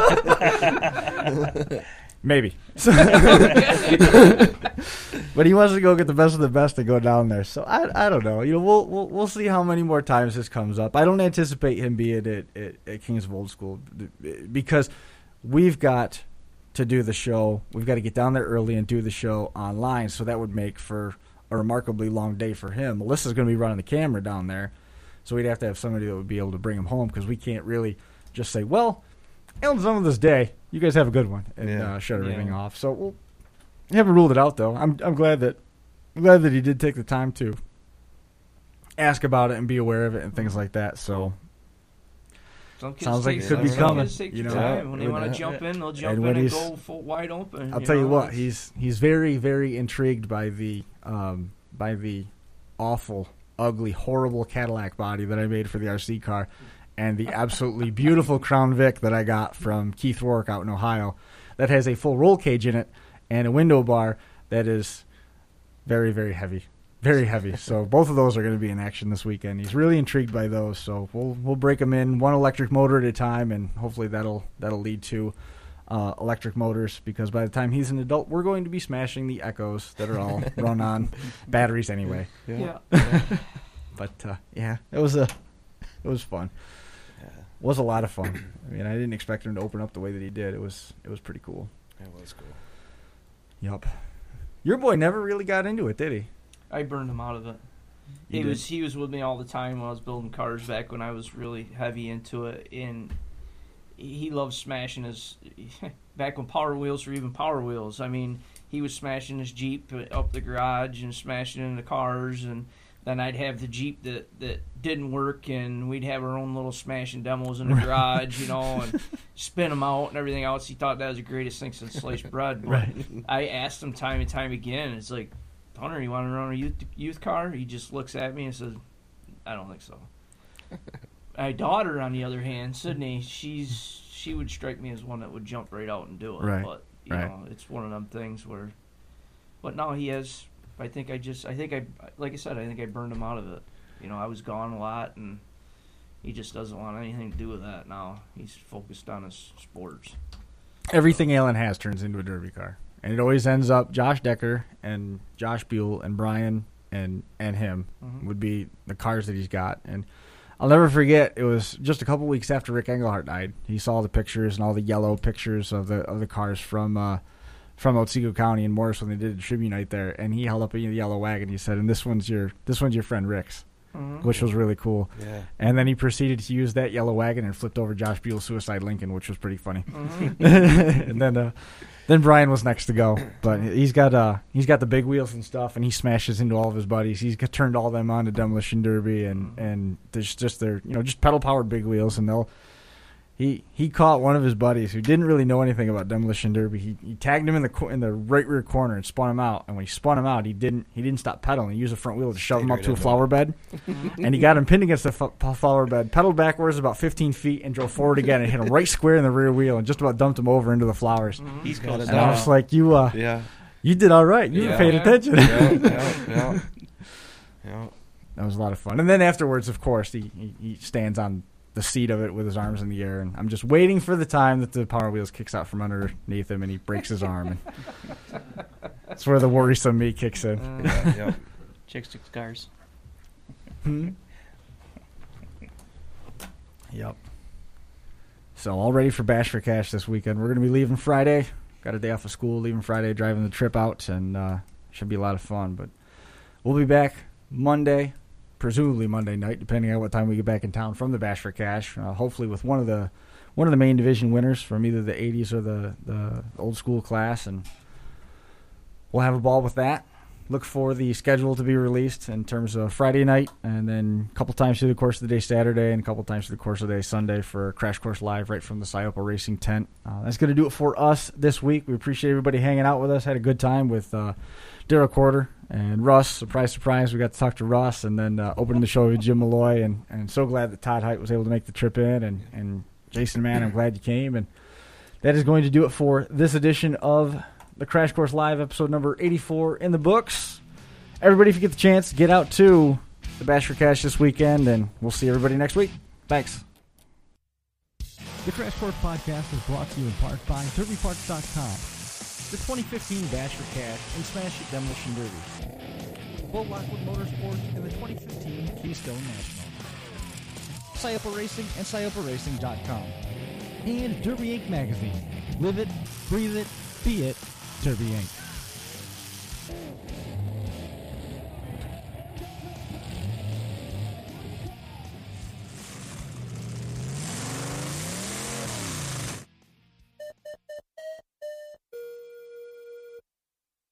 Maybe. But he wants to go get the best of the best and go down there. So I don't know. We'll see how many more times this comes up. I don't anticipate him being at Kings of Old School, because we've got to do the show. We've got to get down there early and do the show online. So that would make for a remarkably long day for him. Melissa's going to be running the camera down there, so we'd have to have somebody that would be able to bring him home, because we can't really just say, well, Alan's done with this day. You guys have a good one, and shut everything off. So we'll haven't ruled it out, though. I'm glad that he did take the time to ask about it and be aware of it and things like that. So sounds like it could be coming. When they want to jump in, they'll jump in and go full wide open. I'll tell you what, he's very, very intrigued by the awful, ugly, horrible Cadillac body that I made for the RC car, and the absolutely beautiful Crown Vic that I got from Keith Rourke out in Ohio that has a full roll cage in it and a window bar that is very, very heavy. Very heavy. So both of those are going to be in action this weekend. He's really intrigued by those, so we'll break them in one electric motor at a time, and hopefully that'll lead to electric motors, because by the time he's an adult, we're going to be smashing the Echoes that are all run on batteries anyway. Yeah. But it was fun. It was a lot of fun. I mean, I didn't expect him to open up the way that he did. It was pretty cool. It was cool. Yup. Your boy never really got into it, did he? I burned him out of it. He was with me all the time when I was building cars back when I was really heavy into it, and he loved smashing his back when Power Wheels were even Power Wheels. I mean, he was smashing his Jeep up the garage and smashing into cars, and then I'd have the Jeep that didn't work, and we'd have our own little smashing demos in the garage, and spin them out and everything else. He thought that was the greatest thing since sliced bread. But I asked him time and time again, it's like, Hunter, you want to run a youth car? He just looks at me and says, I don't think so. My daughter, on the other hand, Sydney, she would strike me as one that would jump right out and do it. Right. But, you know, it's one of them things where... But now he has... like I said, I think I burned him out of it. I was gone a lot, and he just doesn't want anything to do with that now. He's focused on his sports. Everything Alan has turns into a derby car. And it always ends up Josh Decker and Josh Buell and Brian and him would be the cars that he's got. And I'll never forget, it was just a couple weeks after Rick Engelhart died. He saw the pictures and all the yellow pictures of the cars from Otsego County and Morris when they did a tribute night there, and he held up a yellow wagon. He said, "And this one's your friend Rick's," which was really cool. Yeah. And then he proceeded to use that yellow wagon and flipped over Josh Buell's Suicide Lincoln, which was pretty funny. And then Brian was next to go, but he's got the big wheels and stuff, and he smashes into all of his buddies. He's turned all them on to Demolition Derby, and there's just their just pedal powered big wheels, and they'll. He caught one of his buddies who didn't really know anything about Demolition Derby. He tagged him in the right rear corner and spun him out. And when he spun him out, he didn't stop pedaling. He used the front wheel to shove him up to a flower bed, and he got him pinned against the flower bed. Pedaled backwards about 15 feet and drove forward again and hit him right square in the rear wheel and just about dumped him over into the flowers. He's cool. And I was like, you did all right. You paid attention. Yeah. That was a lot of fun. And then afterwards, of course, he stands on the seat of it with his arms in the air, and I'm just waiting for the time that the Power Wheels kicks out from underneath him and he breaks his arm, and that's where the worrisome me kicks in. Chicks to scars. Yep. So all ready for Bash for Cash this weekend. We're going to be leaving Friday. Got a day off of school, leaving Friday, driving the trip out, and should be a lot of fun. But we'll be back Monday. Presumably Monday night, depending on what time we get back in town from the Bash for Cash. Hopefully with one of the main division winners from either the 80s or the old school class, and we'll have a ball with that. Look for the schedule to be released in terms of Friday night, and then a couple times through the course of the day Saturday, and a couple times through the course of the day Sunday for Crash Course Live right from the Sciopa Racing tent. That's going to do it for us this week. We appreciate everybody hanging out with us. Had a good time with Daryl Quarter and Russ. Surprise, surprise, we got to talk to Russ, and then opening the show with Jim Malloy, and so glad that Todd Height was able to make the trip in, and Jason, man, I'm glad you came. And that is going to do it for this edition of the Crash Course Live, episode number 84 in the books. Everybody, if you get the chance, get out to the Bash for Cash this weekend, and we'll see everybody next week. Thanks. The Crash Course Podcast is brought to you in part by DerbyParts.com, the 2015 Bash for Cash and Smash It Demolition Derbies, Bo Lockwood Motorsports, and the 2015 Keystone National, Sciopa Racing and SciopaRacing.com, and Derby Inc. magazine. Live it, breathe it, be it, Derby Inc.